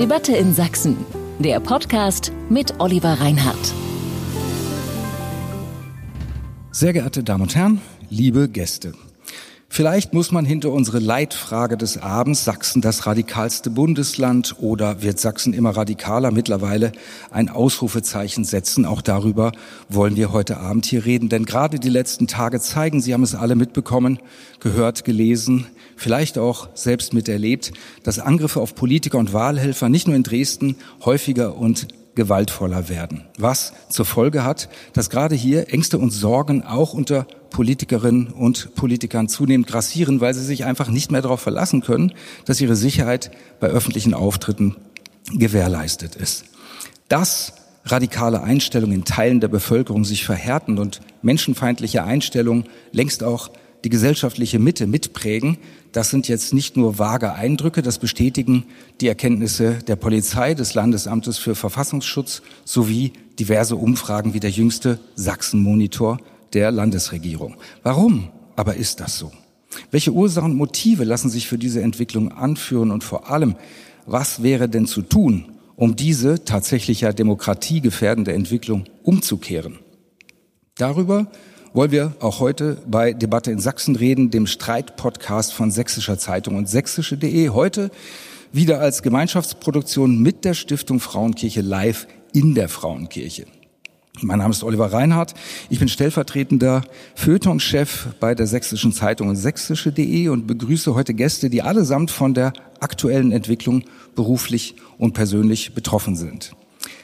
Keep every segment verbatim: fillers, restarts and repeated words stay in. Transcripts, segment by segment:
Debatte in Sachsen, der Podcast mit Oliver Reinhardt. Sehr geehrte Damen und Herren, liebe Gäste. Vielleicht muss man hinter unsere Leitfrage des Abends, Sachsen das radikalste Bundesland oder wird Sachsen immer radikaler, mittlerweile ein Ausrufezeichen setzen. Auch darüber wollen wir heute Abend hier reden. Denn gerade die letzten Tage zeigen, Sie haben es alle mitbekommen, gehört, gelesen, vielleicht auch selbst miterlebt, dass Angriffe auf Politiker und Wahlhelfer nicht nur in Dresden häufiger und gewaltvoller werden. Was zur Folge hat, dass gerade hier Ängste und Sorgen auch unter Politikerinnen und Politikern zunehmend grassieren, weil sie sich einfach nicht mehr darauf verlassen können, dass ihre Sicherheit bei öffentlichen Auftritten gewährleistet ist. Dass radikale Einstellungen in Teilen der Bevölkerung sich verhärten und menschenfeindliche Einstellungen längst auch die gesellschaftliche Mitte mitprägen, das sind jetzt nicht nur vage Eindrücke, das bestätigen die Erkenntnisse der Polizei, des Landesamtes für Verfassungsschutz sowie diverse Umfragen wie der jüngste Sachsen-Monitor der Landesregierung. Warum aber ist das so? Welche Ursachen und Motive lassen sich für diese Entwicklung anführen und vor allem, was wäre denn zu tun, um diese tatsächlich ja demokratiegefährdende Entwicklung umzukehren? Darüber wollen wir auch heute bei Debatte in Sachsen reden, dem Streitpodcast von Sächsischer Zeitung und sächsische punkt de. Heute wieder als Gemeinschaftsproduktion mit der Stiftung Frauenkirche live in der Frauenkirche. Mein Name ist Oliver Reinhardt. Ich bin stellvertretender Feuilletonchef bei der Sächsischen Zeitung und sächsische punkt de und begrüße heute Gäste, die allesamt von der aktuellen Entwicklung beruflich und persönlich betroffen sind.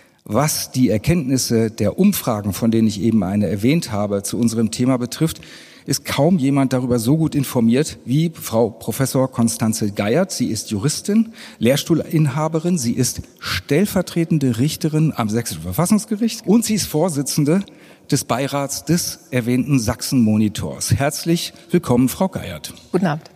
Was die Erkenntnisse der Umfragen, von denen ich eben eine erwähnt habe, zu unserem Thema betrifft, ist kaum jemand darüber so gut informiert wie Frau Professor Constanze Geiert. Sie ist Juristin, Lehrstuhlinhaberin, sie ist stellvertretende Richterin am Sächsischen Verfassungsgericht und sie ist Vorsitzende des Beirats des erwähnten Sachsen-Monitors. Herzlich willkommen, Frau Geiert. Guten Abend.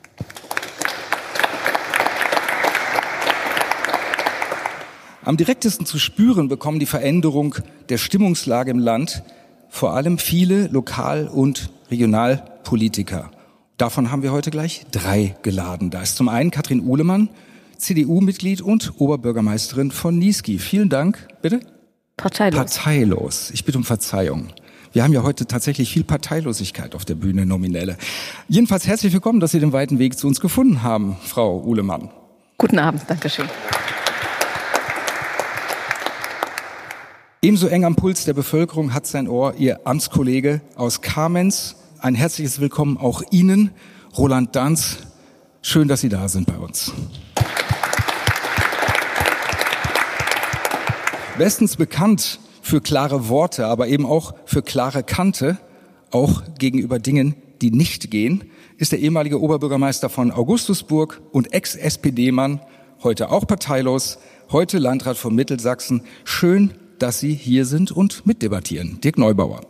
Am direktesten zu spüren bekommen die Veränderung der Stimmungslage im Land vor allem viele Lokal- und Regionalpolitiker. Davon haben wir heute gleich drei geladen. Da ist zum einen Katrin Uhlemann, C D U-Mitglied und Oberbürgermeisterin von Niesky. Vielen Dank. Bitte? Parteilos. Parteilos. Ich bitte um Verzeihung. Wir haben ja heute tatsächlich viel Parteilosigkeit auf der Bühne, nominelle. Jedenfalls herzlich willkommen, dass Sie den weiten Weg zu uns gefunden haben, Frau Uhlemann. Guten Abend, Dankeschön. Ebenso eng am Puls der Bevölkerung hat sein Ohr Ihr Amtskollege aus Kamenz. Ein herzliches Willkommen auch Ihnen, Roland Danz. Schön, dass Sie da sind bei uns. Bestens bekannt für klare Worte, aber eben auch für klare Kante, auch gegenüber Dingen, die nicht gehen, ist der ehemalige Oberbürgermeister von Augustusburg und Ex-S P D-Mann, heute auch parteilos, heute Landrat von Mittelsachsen. Schön, dass Sie hier sind und mitdebattieren. Dirk Neubauer.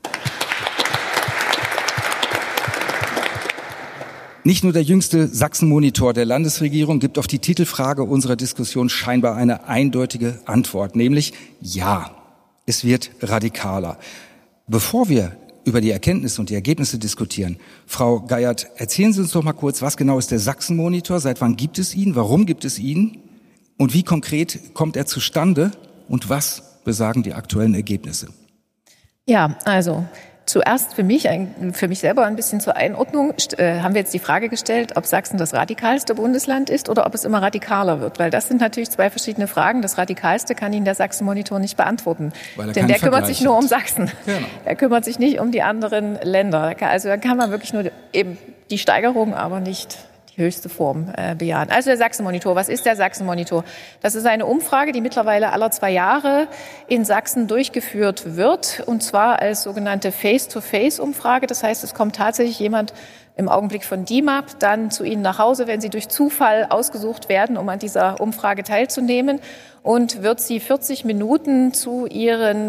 Nicht nur der jüngste Sachsen-Monitor der Landesregierung gibt auf die Titelfrage unserer Diskussion scheinbar eine eindeutige Antwort, nämlich ja, es wird radikaler. Bevor wir über die Erkenntnisse und die Ergebnisse diskutieren, Frau Geiert, erzählen Sie uns doch mal kurz, was genau ist der Sachsen-Monitor, seit wann gibt es ihn, warum gibt es ihn und wie konkret kommt er zustande und was besagen die aktuellen Ergebnisse? Ja, also zuerst für mich, für mich selber ein bisschen zur Einordnung, äh, haben wir jetzt die Frage gestellt, ob Sachsen das radikalste Bundesland ist oder ob es immer radikaler wird. Weil das sind natürlich zwei verschiedene Fragen. Das Radikalste kann Ihnen der Sachsen-Monitor nicht beantworten. Denn der kümmert sich nur um Sachsen. Genau. Er kümmert sich nicht um die anderen Länder. Also da kann man wirklich nur eben die Steigerung, aber nicht die höchste Form äh, bejahen. Also der Sachsen-Monitor. Was ist der Sachsen-Monitor? Das ist eine Umfrage, die mittlerweile alle zwei Jahre in Sachsen durchgeführt wird, und zwar als sogenannte Face-to-Face-Umfrage. Das heißt, es kommt tatsächlich jemand im Augenblick von D I M A P dann zu Ihnen nach Hause, wenn Sie durch Zufall ausgesucht werden, um an dieser Umfrage teilzunehmen, und wird Sie vierzig Minuten zu Ihren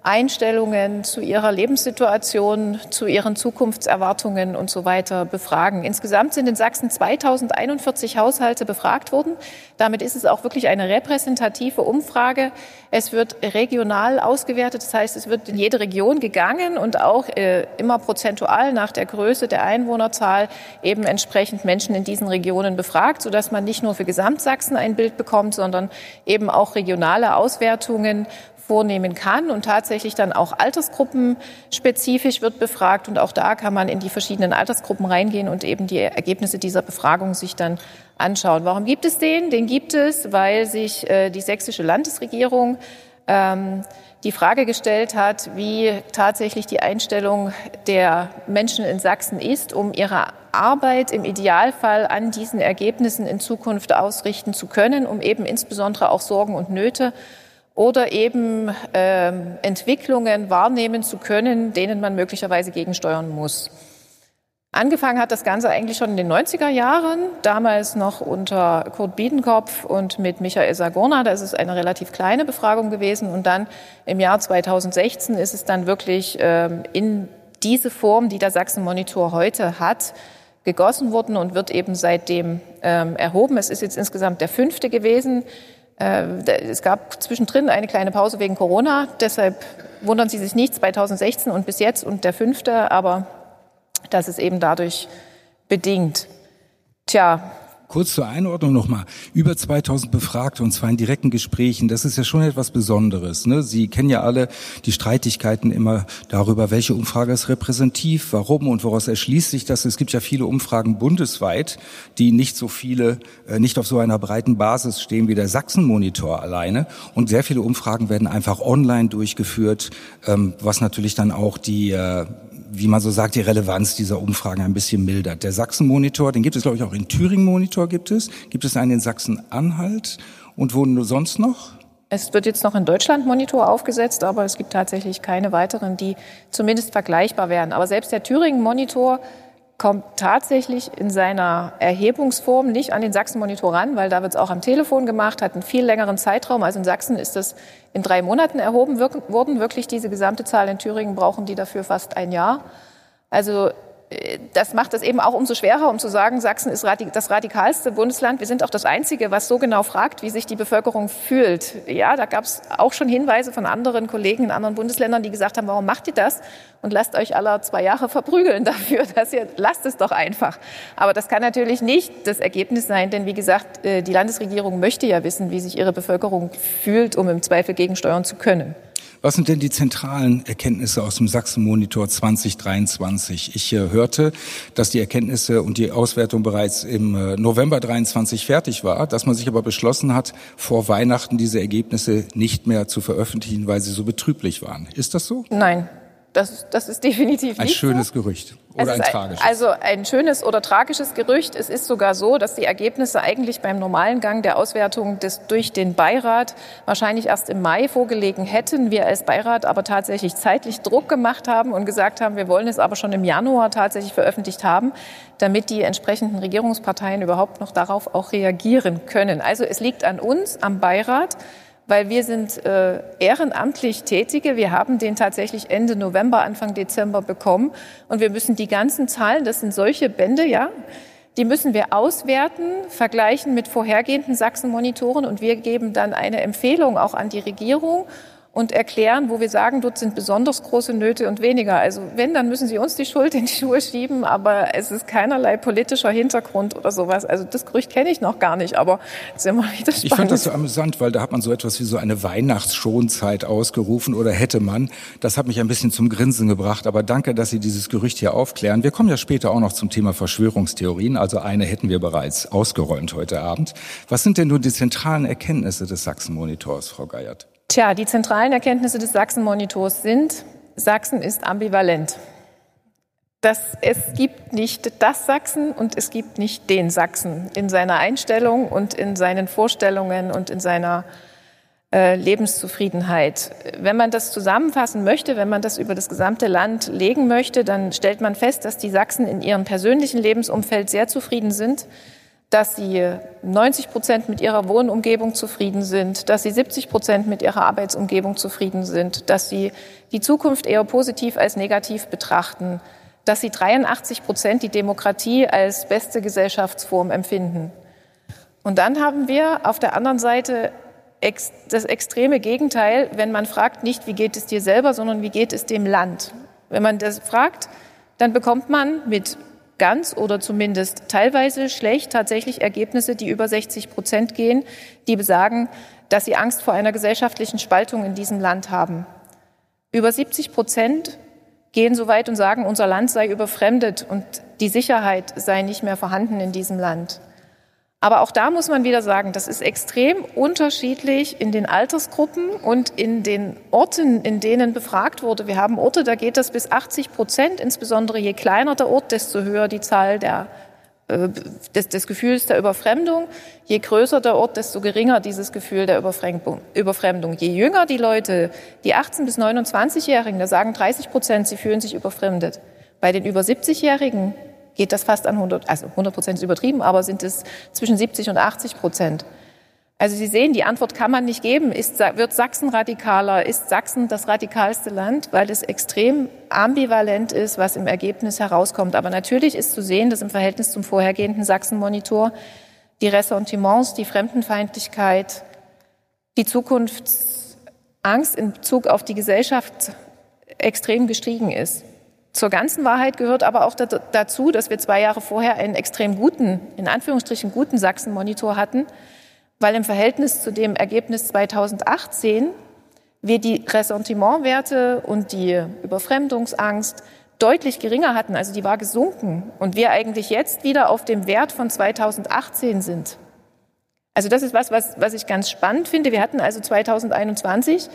Einstellungen zu ihrer Lebenssituation, zu ihren Zukunftserwartungen und so weiter befragen. Insgesamt sind in Sachsen zweitausendeinundvierzig Haushalte befragt worden. Damit ist es auch wirklich eine repräsentative Umfrage. Es wird regional ausgewertet, das heißt, es wird in jede Region gegangen und auch äh, immer prozentual nach der Größe der Einwohnerzahl eben entsprechend Menschen in diesen Regionen befragt, sodass man nicht nur für Gesamtsachsen ein Bild bekommt, sondern eben auch regionale Auswertungen vornehmen kann und tatsächlich dann auch altersgruppenspezifisch wird befragt. Und auch da kann man in die verschiedenen Altersgruppen reingehen und eben die Ergebnisse dieser Befragung sich dann anschauen. Warum gibt es den? Den gibt es, weil sich äh, die sächsische Landesregierung ähm, die Frage gestellt hat, wie tatsächlich die Einstellung der Menschen in Sachsen ist, um ihre Arbeit im Idealfall an diesen Ergebnissen in Zukunft ausrichten zu können, um eben insbesondere auch Sorgen und Nöte oder eben ähm, Entwicklungen wahrnehmen zu können, denen man möglicherweise gegensteuern muss. Angefangen hat das Ganze eigentlich schon in den neunziger Jahren, damals noch unter Kurt Biedenkopf und mit Michael Sagorna. Das ist eine relativ kleine Befragung gewesen. Und dann im Jahr zweitausendsechzehn ist es dann wirklich ähm, in diese Form, die der Sachsen-Monitor heute hat, gegossen worden und wird eben seitdem ähm, erhoben. Es ist jetzt insgesamt der fünfte gewesen. Es gab zwischendrin eine kleine Pause wegen Corona, deshalb wundern Sie sich nicht, zweitausendsechzehn und bis jetzt und der fünfte, aber das ist eben dadurch bedingt. Tja. Kurz zur Einordnung nochmal. Über zweitausend Befragte und zwar in direkten Gesprächen. Das ist ja schon etwas Besonderes, ne? Sie kennen ja alle die Streitigkeiten immer darüber, welche Umfrage ist repräsentativ, warum und woraus erschließt sich das. Es gibt ja viele Umfragen bundesweit, die nicht so viele, äh, nicht auf so einer breiten Basis stehen wie der Sachsen-Monitor alleine. Und sehr viele Umfragen werden einfach online durchgeführt, ähm, was natürlich dann auch die äh, wie man so sagt, die Relevanz dieser Umfragen ein bisschen mildert. Der Sachsen-Monitor, den gibt es, glaube ich, auch in Thüringen-Monitor gibt es. Gibt es einen in Sachsen-Anhalt und wo sonst noch? Es wird jetzt noch in Deutschland-Monitor aufgesetzt, aber es gibt tatsächlich keine weiteren, die zumindest vergleichbar wären. Aber selbst der Thüringen-Monitor kommt tatsächlich in seiner Erhebungsform nicht an den Sachsen-Monitor ran, weil da wird es auch am Telefon gemacht, hat einen viel längeren Zeitraum. Also in Sachsen ist das in drei Monaten erhoben worden. Wirklich diese gesamte Zahl in Thüringen brauchen die dafür fast ein Jahr. Also das macht es eben auch umso schwerer, um zu sagen, Sachsen ist das radikalste Bundesland. Wir sind auch das Einzige, was so genau fragt, wie sich die Bevölkerung fühlt. Ja, da gab es auch schon Hinweise von anderen Kollegen in anderen Bundesländern, die gesagt haben, warum macht ihr das? Und lasst euch alle zwei Jahre verprügeln dafür, dass ihr, lasst es doch einfach. Aber das kann natürlich nicht das Ergebnis sein, denn wie gesagt, die Landesregierung möchte ja wissen, wie sich ihre Bevölkerung fühlt, um im Zweifel gegensteuern zu können. Was sind denn die zentralen Erkenntnisse aus dem Sachsen-Monitor zwanzig dreiundzwanzig? Ich äh, hörte, dass die Erkenntnisse und die Auswertung bereits im äh, November dreiundzwanzig fertig war, dass man sich aber beschlossen hat, vor Weihnachten diese Ergebnisse nicht mehr zu veröffentlichen, weil sie so betrüblich waren. Ist das so? Nein. Das, das ist definitiv ein nicht schönes so. Gerücht oder ein, ein tragisches. Also ein schönes oder tragisches Gerücht. Es ist sogar so, dass die Ergebnisse eigentlich beim normalen Gang der Auswertung des, durch den Beirat wahrscheinlich erst im Mai vorgelegen hätten. Wir als Beirat aber tatsächlich zeitlich Druck gemacht haben und gesagt haben, wir wollen es aber schon im Januar tatsächlich veröffentlicht haben, damit die entsprechenden Regierungsparteien überhaupt noch darauf auch reagieren können. Also es liegt an uns, am Beirat, weil wir sind äh, ehrenamtlich Tätige. Wir haben den tatsächlich Ende November, Anfang Dezember bekommen. Und wir müssen die ganzen Zahlen, das sind solche Bände, ja, die müssen wir auswerten, vergleichen mit vorhergehenden Sachsen-Monitoren. Und wir geben dann eine Empfehlung auch an die Regierung und erklären, wo wir sagen, dort sind besonders große Nöte und weniger. Also wenn, dann müssen Sie uns die Schuld in die Schuhe schieben, aber es ist keinerlei politischer Hintergrund oder sowas. Also das Gerücht kenne ich noch gar nicht, aber es ist immer wieder spannend. Ich fand das so amüsant, weil da hat man so etwas wie so eine Weihnachtsschonzeit ausgerufen oder hätte man. Das hat mich ein bisschen zum Grinsen gebracht, aber danke, dass Sie dieses Gerücht hier aufklären. Wir kommen ja später auch noch zum Thema Verschwörungstheorien, also eine hätten wir bereits ausgeräumt heute Abend. Was sind denn nun die zentralen Erkenntnisse des Sachsen-Monitors, Frau Geiert? Tja, die zentralen Erkenntnisse des Sachsen-Monitors sind, Sachsen ist ambivalent. Das, es gibt nicht das Sachsen und es gibt nicht den Sachsen in seiner Einstellung und in seinen Vorstellungen und in seiner äh, Lebenszufriedenheit. Wenn man das zusammenfassen möchte, wenn man das über das gesamte Land legen möchte, dann stellt man fest, dass die Sachsen in ihrem persönlichen Lebensumfeld sehr zufrieden sind, dass sie neunzig Prozent mit ihrer Wohnumgebung zufrieden sind, dass sie siebzig Prozent mit ihrer Arbeitsumgebung zufrieden sind, dass sie die Zukunft eher positiv als negativ betrachten, dass sie dreiundachtzig Prozent die Demokratie als beste Gesellschaftsform empfinden. Und dann haben wir auf der anderen Seite ex- das extreme Gegenteil, wenn man fragt, nicht wie geht es dir selber, sondern wie geht es dem Land. Wenn man das fragt, dann bekommt man mit ganz oder zumindest teilweise schlecht tatsächlich Ergebnisse, die über sechzig Prozent gehen, die besagen, dass sie Angst vor einer gesellschaftlichen Spaltung in diesem Land haben. Über siebzig Prozent gehen so weit und sagen, unser Land sei überfremdet und die Sicherheit sei nicht mehr vorhanden in diesem Land. Aber auch da muss man wieder sagen, das ist extrem unterschiedlich in den Altersgruppen und in den Orten, in denen befragt wurde. Wir haben Orte, da geht das bis achtzig Prozent, insbesondere je kleiner der Ort, desto höher die Zahl der, äh, des, des Gefühls der Überfremdung. Je größer der Ort, desto geringer dieses Gefühl der Überfremdung. Überfremdung. Je jünger die Leute, die achtzehn- bis neunundzwanzigjährigen, da sagen dreißig Prozent, sie fühlen sich überfremdet. Bei den über siebzigjährigen geht das fast an hundert, also hundert Prozent ist übertrieben, aber sind es zwischen siebzig und achtzig Prozent. Also Sie sehen, die Antwort kann man nicht geben. Ist, wird Sachsen radikaler? Ist Sachsen das radikalste Land? Weil es extrem ambivalent ist, was im Ergebnis herauskommt. Aber natürlich ist zu sehen, dass im Verhältnis zum vorhergehenden Sachsen-Monitor die Ressentiments, die Fremdenfeindlichkeit, die Zukunftsangst in Bezug auf die Gesellschaft extrem gestiegen ist. Zur ganzen Wahrheit gehört aber auch dazu, dass wir zwei Jahre vorher einen extrem guten, in Anführungsstrichen guten Sachsen-Monitor hatten, weil im Verhältnis zu dem Ergebnis zweitausendachtzehn wir die Ressentimentwerte und die Überfremdungsangst deutlich geringer hatten. Also die war gesunken und wir eigentlich jetzt wieder auf dem Wert von zweitausendachtzehn sind. Also das ist was, was, was ich ganz spannend finde. Wir hatten also zweitausendeinundzwanzig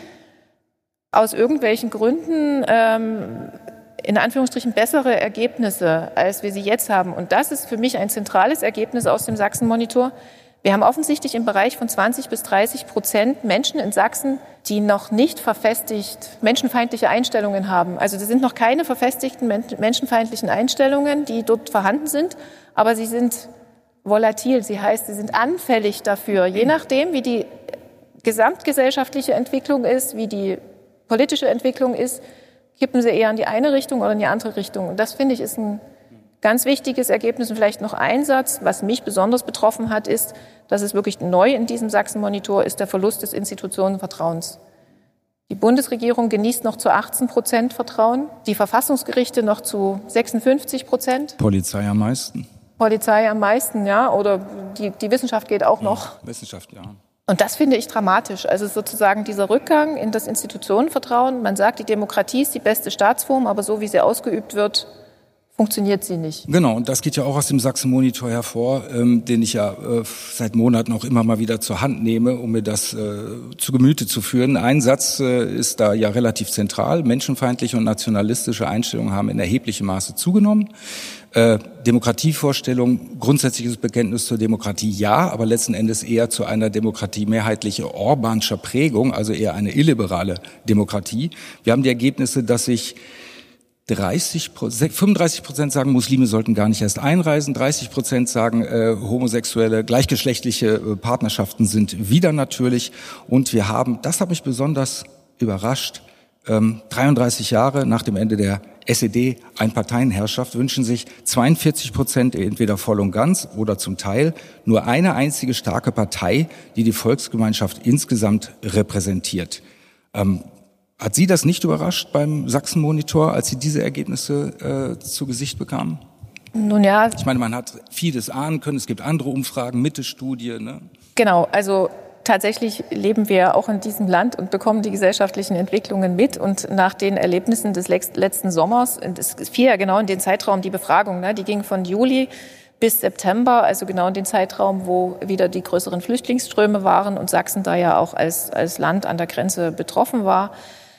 aus irgendwelchen Gründen ähm, in Anführungsstrichen bessere Ergebnisse, als wir sie jetzt haben. Und das ist für mich ein zentrales Ergebnis aus dem Sachsen-Monitor. Wir haben offensichtlich im Bereich von zwanzig bis dreißig Prozent Menschen in Sachsen, die noch nicht verfestigt menschenfeindliche Einstellungen haben. Also das sind noch keine verfestigten menschenfeindlichen Einstellungen, die dort vorhanden sind, aber sie sind volatil. Sie heißt, sie sind anfällig dafür, je nachdem, wie die gesamtgesellschaftliche Entwicklung ist, wie die politische Entwicklung ist, kippen sie eher in die eine Richtung oder in die andere Richtung. Und das, finde ich, ist ein ganz wichtiges Ergebnis. Und vielleicht noch ein Satz, was mich besonders betroffen hat, ist, dass es wirklich neu in diesem Sachsen-Monitor ist, der Verlust des Institutionenvertrauens. Die Bundesregierung genießt noch zu achtzehn Prozent Vertrauen, die Verfassungsgerichte noch zu sechsundfünfzig Prozent. Polizei am meisten. Polizei am meisten, ja, oder die, die Wissenschaft geht auch noch. Ja, Wissenschaft, ja. Und das finde ich dramatisch. Also sozusagen dieser Rückgang in das Institutionenvertrauen. Man sagt, die Demokratie ist die beste Staatsform, aber so wie sie ausgeübt wird, funktioniert sie nicht. Genau, und das geht ja auch aus dem Sachsen-Monitor hervor, ähm, den ich ja äh, seit Monaten auch immer mal wieder zur Hand nehme, um mir das äh, zu Gemüte zu führen. Ein Satz äh, ist da ja relativ zentral. Menschenfeindliche und nationalistische Einstellungen haben in erheblichem Maße zugenommen. Äh, Demokratievorstellung, grundsätzliches Bekenntnis zur Demokratie ja, aber letzten Endes eher zu einer Demokratie mehrheitliche Orbanscher Prägung, also eher eine illiberale Demokratie. Wir haben die Ergebnisse, dass sich dreißig, fünfunddreißig Prozent sagen, Muslime sollten gar nicht erst einreisen, dreißig Prozent sagen, äh, homosexuelle, gleichgeschlechtliche äh, Partnerschaften sind wieder natürlich. Und wir haben, das hat mich besonders überrascht, ähm, dreiunddreißig Jahre nach dem Ende der S E D-Einparteienherrschaft wünschen sich zweiundvierzig Prozent entweder voll und ganz oder zum Teil nur eine einzige starke Partei, die die Volksgemeinschaft insgesamt repräsentiert. Ähm, Hat Sie das nicht überrascht beim Sachsen-Monitor, als Sie diese Ergebnisse äh, zu Gesicht bekamen? Nun ja. Ich meine, man hat vieles ahnen können. Es gibt andere Umfragen, Mitte-Studie. Ne? Genau, also tatsächlich leben wir auch in diesem Land und bekommen die gesellschaftlichen Entwicklungen mit. Und nach den Erlebnissen des letzten Sommers, es fiel ja genau in den Zeitraum die Befragung, ne? Die ging von Juli bis September, also genau in den Zeitraum, wo wieder die größeren Flüchtlingsströme waren und Sachsen da ja auch als, als Land an der Grenze betroffen war.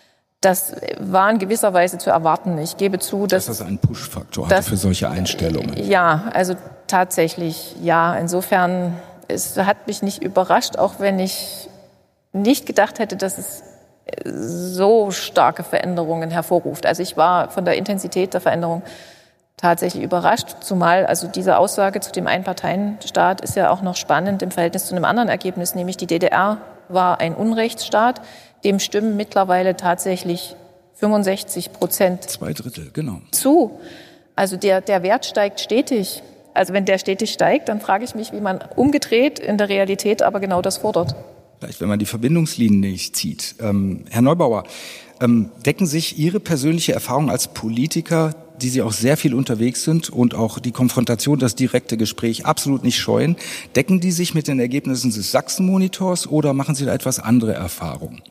Das war in gewisser Weise zu erwarten. Ich gebe zu, dass das ein Push-Faktor hatte für solche Einstellungen. Ja, also tatsächlich, ja. Insofern, es hat mich nicht überrascht, auch wenn ich nicht gedacht hätte, dass es so starke Veränderungen hervorruft. Also ich war von der Intensität der Veränderung tatsächlich überrascht, zumal also diese Aussage zu dem Einparteienstaat ist ja auch noch spannend im Verhältnis zu einem anderen Ergebnis, nämlich die D D R war ein Unrechtsstaat, dem stimmen mittlerweile tatsächlich fünfundsechzig Prozent Zwei Drittel, genau. zu. Also der, der Wert steigt stetig. Also wenn der stetig steigt, dann frage ich mich, wie man umgedreht in der Realität aber genau das fordert. Vielleicht, wenn man die Verbindungslinien nicht zieht. Ähm, Herr Neubauer, ähm, decken sich Ihre persönliche Erfahrung als Politiker, die Sie auch sehr viel unterwegs sind und auch die Konfrontation, das direkte Gespräch absolut nicht scheuen, decken die sich mit den Ergebnissen des Sachsen-Monitors oder machen Sie da etwas andere Erfahrungen?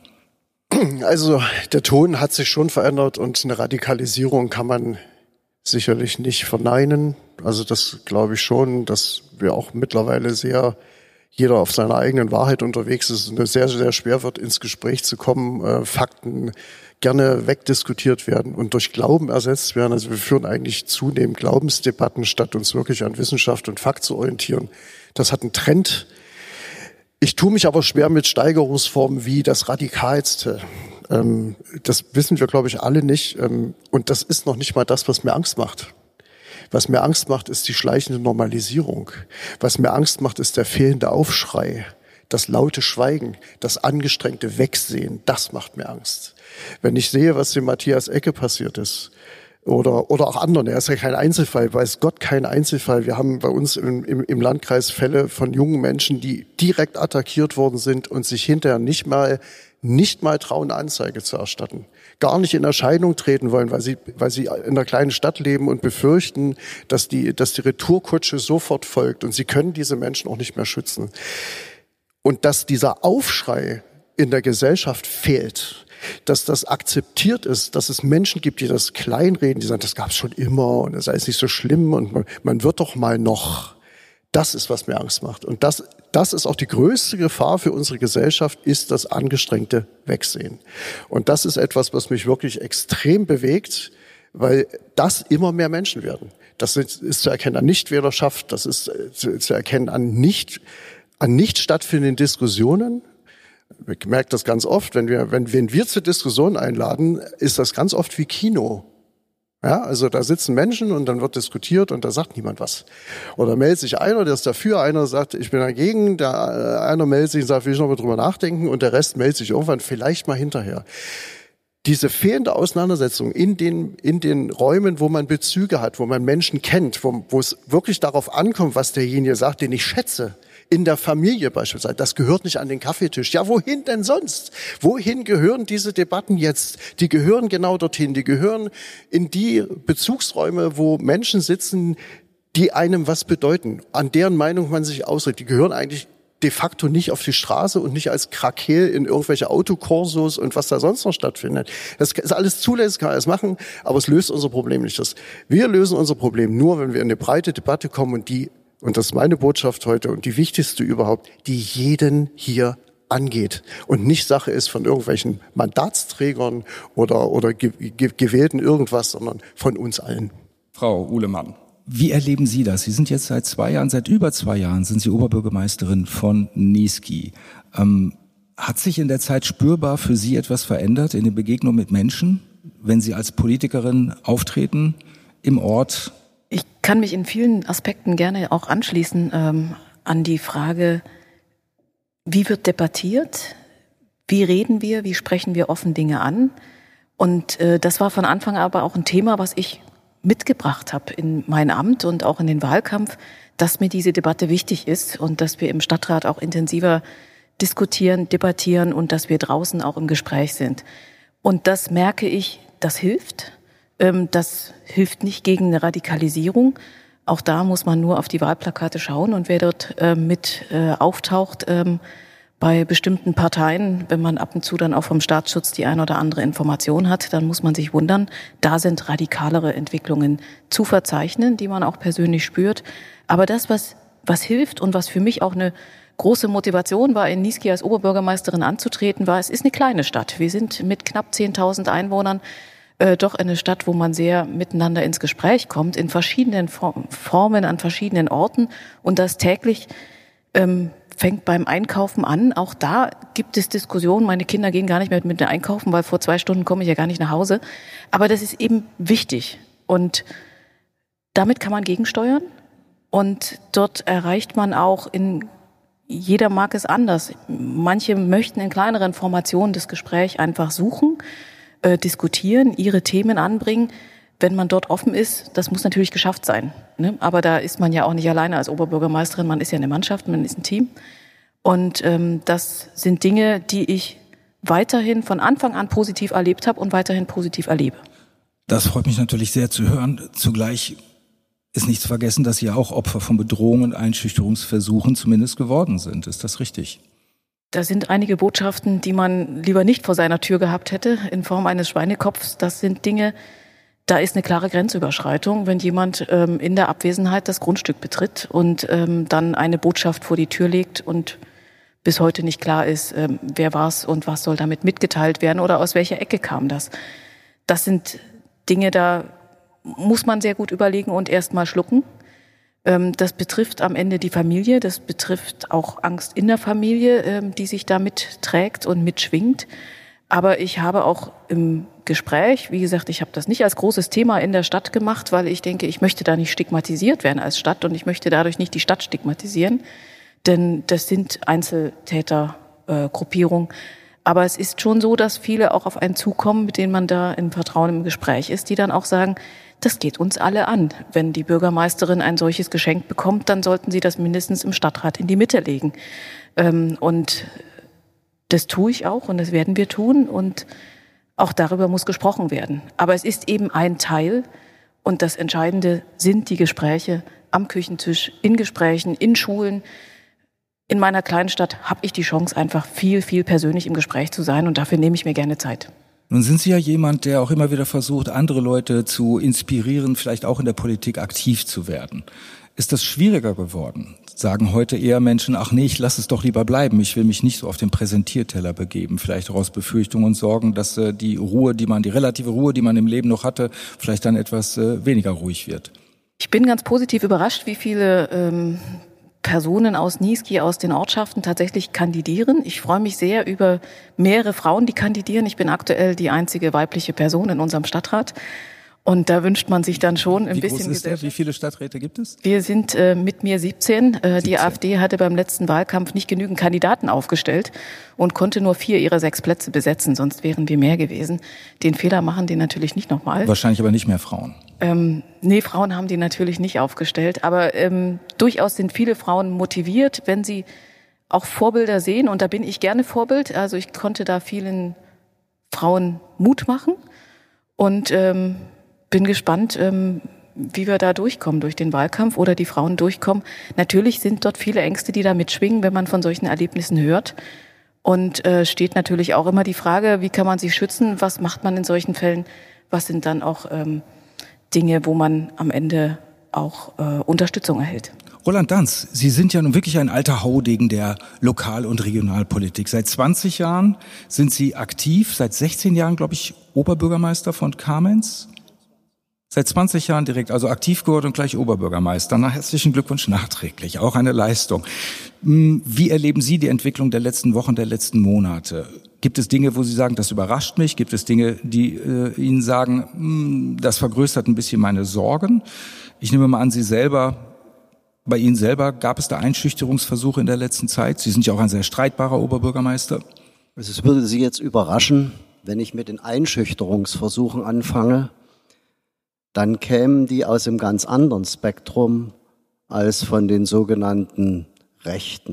Also der Ton hat sich schon verändert und eine Radikalisierung kann man sicherlich nicht verneinen. Also das glaube ich schon, dass wir auch mittlerweile sehr jeder auf seiner eigenen Wahrheit unterwegs ist und es sehr, sehr schwer wird, ins Gespräch zu kommen, äh, Fakten gerne wegdiskutiert werden und durch Glauben ersetzt werden. Also wir führen eigentlich zunehmend Glaubensdebatten, statt uns wirklich an Wissenschaft und Fakt zu orientieren. Das hat einen Trend. Ich tue mich aber schwer mit Steigerungsformen wie das Radikalste. Ähm, das wissen wir, glaube ich, alle nicht. Ähm, und das ist noch nicht mal das, was mir Angst macht. Was mir Angst macht, ist die schleichende Normalisierung. Was mir Angst macht, ist der fehlende Aufschrei, das laute Schweigen, das angestrengte Wegsehen. Das macht mir Angst. Wenn ich sehe, was dem Matthias Ecke passiert ist, oder oder auch anderen, er ist ja kein Einzelfall, weiß Gott kein Einzelfall. Wir haben bei uns im, im, im Landkreis Fälle von jungen Menschen, die direkt attackiert worden sind und sich hinterher nicht mal nicht mal trauen, Anzeige zu erstatten. Gar nicht in Erscheinung treten wollen, weil sie, weil sie in einer kleinen Stadt leben und befürchten, dass die, dass die Retourkutsche sofort folgt. Und sie können diese Menschen auch nicht mehr schützen. Und dass dieser Aufschrei in der Gesellschaft fehlt, dass das akzeptiert ist, dass es Menschen gibt, die das kleinreden, die sagen, das gab es schon immer und das ist nicht so schlimm und man, man wird doch mal noch. Das ist, was mir Angst macht. Und das, das ist auch die größte Gefahr für unsere Gesellschaft, ist das angestrengte Wegsehen. Und das ist etwas, was mich wirklich extrem bewegt, weil das immer mehr Menschen werden. Das ist, ist zu erkennen an Nichtwählerschaft, das ist zu, zu erkennen an nicht, an nicht stattfindenden Diskussionen. Ich merke das ganz oft, wenn wir, wenn, wenn wir zur Diskussion einladen, ist das ganz oft wie Kino. Ja, also da sitzen Menschen und dann wird diskutiert und da sagt niemand was. Oder meldet sich einer, der ist dafür, einer sagt, ich bin dagegen, der, einer meldet sich und sagt, will ich noch mal drüber nachdenken und der Rest meldet sich irgendwann vielleicht mal hinterher. Diese fehlende Auseinandersetzung in den, in den Räumen, wo man Bezüge hat, wo man Menschen kennt, wo, wo es wirklich darauf ankommt, was derjenige sagt, den ich schätze, in der Familie beispielsweise, das gehört nicht an den Kaffeetisch. Ja, wohin denn sonst? Wohin gehören diese Debatten jetzt? Die gehören genau dorthin. Die gehören in die Bezugsräume, wo Menschen sitzen, die einem was bedeuten, an deren Meinung man sich ausrichtet. Die gehören eigentlich de facto nicht auf die Straße und nicht als Krakeel in irgendwelche Autokorsos und was da sonst noch stattfindet. Das ist alles zulässig, kann man alles machen, aber es löst unser Problem nicht. Das, wir lösen unser Problem nur, wenn wir in eine breite Debatte kommen und die Und das ist meine Botschaft heute und die wichtigste überhaupt, die jeden hier angeht und nicht Sache ist von irgendwelchen Mandatsträgern oder, oder ge, ge, gewählten irgendwas, sondern von uns allen. Frau Uhlemann, wie erleben Sie das? Sie sind jetzt seit zwei Jahren, seit über zwei Jahren sind Sie Oberbürgermeisterin von Niesky. Ähm, hat sich in der Zeit spürbar für Sie etwas verändert in den Begegnungen mit Menschen, wenn Sie als Politikerin auftreten im Ort? Ich kann mich in vielen Aspekten gerne auch anschließen ähm, an die Frage, wie wird debattiert, wie reden wir, wie sprechen wir offen Dinge an. Und äh, das war von Anfang an aber auch ein Thema, was ich mitgebracht habe in mein Amt und auch in den Wahlkampf, dass mir diese Debatte wichtig ist und dass wir im Stadtrat auch intensiver diskutieren, debattieren und dass wir draußen auch im Gespräch sind. Und das merke ich, das hilft. Das hilft nicht gegen eine Radikalisierung. Auch da muss man nur auf die Wahlplakate schauen und wer dort äh, mit äh, auftaucht ähm, bei bestimmten Parteien, wenn man ab und zu dann auch vom Staatsschutz die ein oder andere Information hat, dann muss man sich wundern. Da sind radikalere Entwicklungen zu verzeichnen, die man auch persönlich spürt. Aber das, was, was hilft und was für mich auch eine große Motivation war, in Niesky als Oberbürgermeisterin anzutreten, war, es ist eine kleine Stadt. Wir sind mit knapp zehntausend Einwohnern Äh, doch eine Stadt, wo man sehr miteinander ins Gespräch kommt, in verschiedenen Formen, an verschiedenen Orten und das täglich ähm, fängt beim Einkaufen an. Auch da gibt es Diskussionen. Meine Kinder gehen gar nicht mehr mit dem Einkaufen, weil vor zwei Stunden komme ich ja gar nicht nach Hause. Aber das ist eben wichtig und damit kann man gegensteuern und dort erreicht man auch in jeder mag es anders. Manche möchten in kleineren Formationen das Gespräch einfach suchen, äh, diskutieren, ihre Themen anbringen. Wenn man dort offen ist, das muss natürlich geschafft sein. Ne? Aber da ist man ja auch nicht alleine als Oberbürgermeisterin. Man ist ja eine Mannschaft, man ist ein Team. Und ähm, das sind Dinge, die ich weiterhin von Anfang an positiv erlebt habe und weiterhin positiv erlebe. Das freut mich natürlich sehr zu hören. Zugleich ist nicht zu vergessen, dass Sie auch Opfer von Bedrohungen und Einschüchterungsversuchen zumindest geworden sind. Ist das richtig? Da sind einige Botschaften, die man lieber nicht vor seiner Tür gehabt hätte, in Form eines Schweinekopfs. Das sind Dinge, da ist eine klare Grenzüberschreitung, wenn jemand ähm, in der Abwesenheit das Grundstück betritt und ähm, dann eine Botschaft vor die Tür legt und bis heute nicht klar ist, ähm, wer war's und was soll damit mitgeteilt werden oder aus welcher Ecke kam das. Das sind Dinge, da muss man sehr gut überlegen und erst mal schlucken. Das betrifft am Ende die Familie, das betrifft auch Angst in der Familie, die sich da mitträgt und mitschwingt. Aber ich habe auch im Gespräch, wie gesagt, ich habe das nicht als großes Thema in der Stadt gemacht, weil ich denke, ich möchte da nicht stigmatisiert werden als Stadt und ich möchte dadurch nicht die Stadt stigmatisieren, denn das sind Einzeltätergruppierungen. Aber es ist schon so, dass viele auch auf einen zukommen, mit denen man da im Vertrauen im Gespräch ist, die dann auch sagen, das geht uns alle an. Wenn die Bürgermeisterin ein solches Geschenk bekommt, dann sollten sie das mindestens im Stadtrat in die Mitte legen. Und das tue ich auch und das werden wir tun und auch darüber muss gesprochen werden. Aber es ist eben ein Teil und das Entscheidende sind die Gespräche am Küchentisch, in Gesprächen, in Schulen. In meiner kleinen Stadt habe ich die Chance, einfach viel, viel persönlich im Gespräch zu sein und dafür nehme ich mir gerne Zeit. Nun sind Sie ja jemand, der auch immer wieder versucht, andere Leute zu inspirieren, vielleicht auch in der Politik aktiv zu werden. Ist das schwieriger geworden? Sagen heute eher Menschen, ach nee, ich lasse es doch lieber bleiben, ich will mich nicht so auf den Präsentierteller begeben, vielleicht auch aus Befürchtungen und Sorgen, dass äh, die Ruhe, die man, die relative Ruhe, die man im Leben noch hatte, vielleicht dann etwas äh, weniger ruhig wird. Ich bin ganz positiv überrascht, wie viele ähm, Personen aus Niesky, aus den Ortschaften tatsächlich kandidieren. Ich freue mich sehr über mehrere Frauen, die kandidieren. Ich bin aktuell die einzige weibliche Person in unserem Stadtrat. Und da wünscht man sich dann schon ein Wie bisschen groß ist der? Wie viele Stadträte gibt es? Wir sind äh, mit mir siebzehn. Äh, die siebzehn. AfD hatte beim letzten Wahlkampf nicht genügend Kandidaten aufgestellt und konnte nur vier ihrer sechs Plätze besetzen, sonst wären wir mehr gewesen. Den Fehler machen die natürlich nicht nochmal. Wahrscheinlich aber nicht mehr Frauen. Ähm, nee, Frauen haben die natürlich nicht aufgestellt, aber ähm, durchaus sind viele Frauen motiviert, wenn sie auch Vorbilder sehen. Und da bin ich gerne Vorbild. Also ich konnte da vielen Frauen Mut machen und ähm, bin gespannt, ähm, wie wir da durchkommen durch den Wahlkampf oder die Frauen durchkommen. Natürlich sind dort viele Ängste, die da mitschwingen, wenn man von solchen Erlebnissen hört. Und äh, steht natürlich auch immer die Frage, wie kann man sich schützen? Was macht man in solchen Fällen? Was sind dann auch ähm, Dinge, wo man am Ende auch äh, Unterstützung erhält? Roland Danz, Sie sind ja nun wirklich ein alter Haudegen der Lokal- und Regionalpolitik. Seit zwanzig Jahren sind Sie aktiv, seit sechzehn Jahren, glaube ich, Oberbürgermeister von Kamenz. Seit zwanzig Jahren direkt, also aktiv geworden und gleich Oberbürgermeister. Na, herzlichen Glückwunsch nachträglich, auch eine Leistung. Wie erleben Sie die Entwicklung der letzten Wochen, der letzten Monate? Gibt es Dinge, wo Sie sagen, das überrascht mich? Gibt es Dinge, die äh, Ihnen sagen, das vergrößert ein bisschen meine Sorgen? Ich nehme mal an, Sie selber, bei Ihnen selber, gab es da Einschüchterungsversuche in der letzten Zeit? Sie sind ja auch ein sehr streitbarer Oberbürgermeister. Also es würde Sie jetzt überraschen, wenn ich mit den Einschüchterungsversuchen anfange, dann kämen die aus einem ganz anderen Spektrum als von den sogenannten Rechten.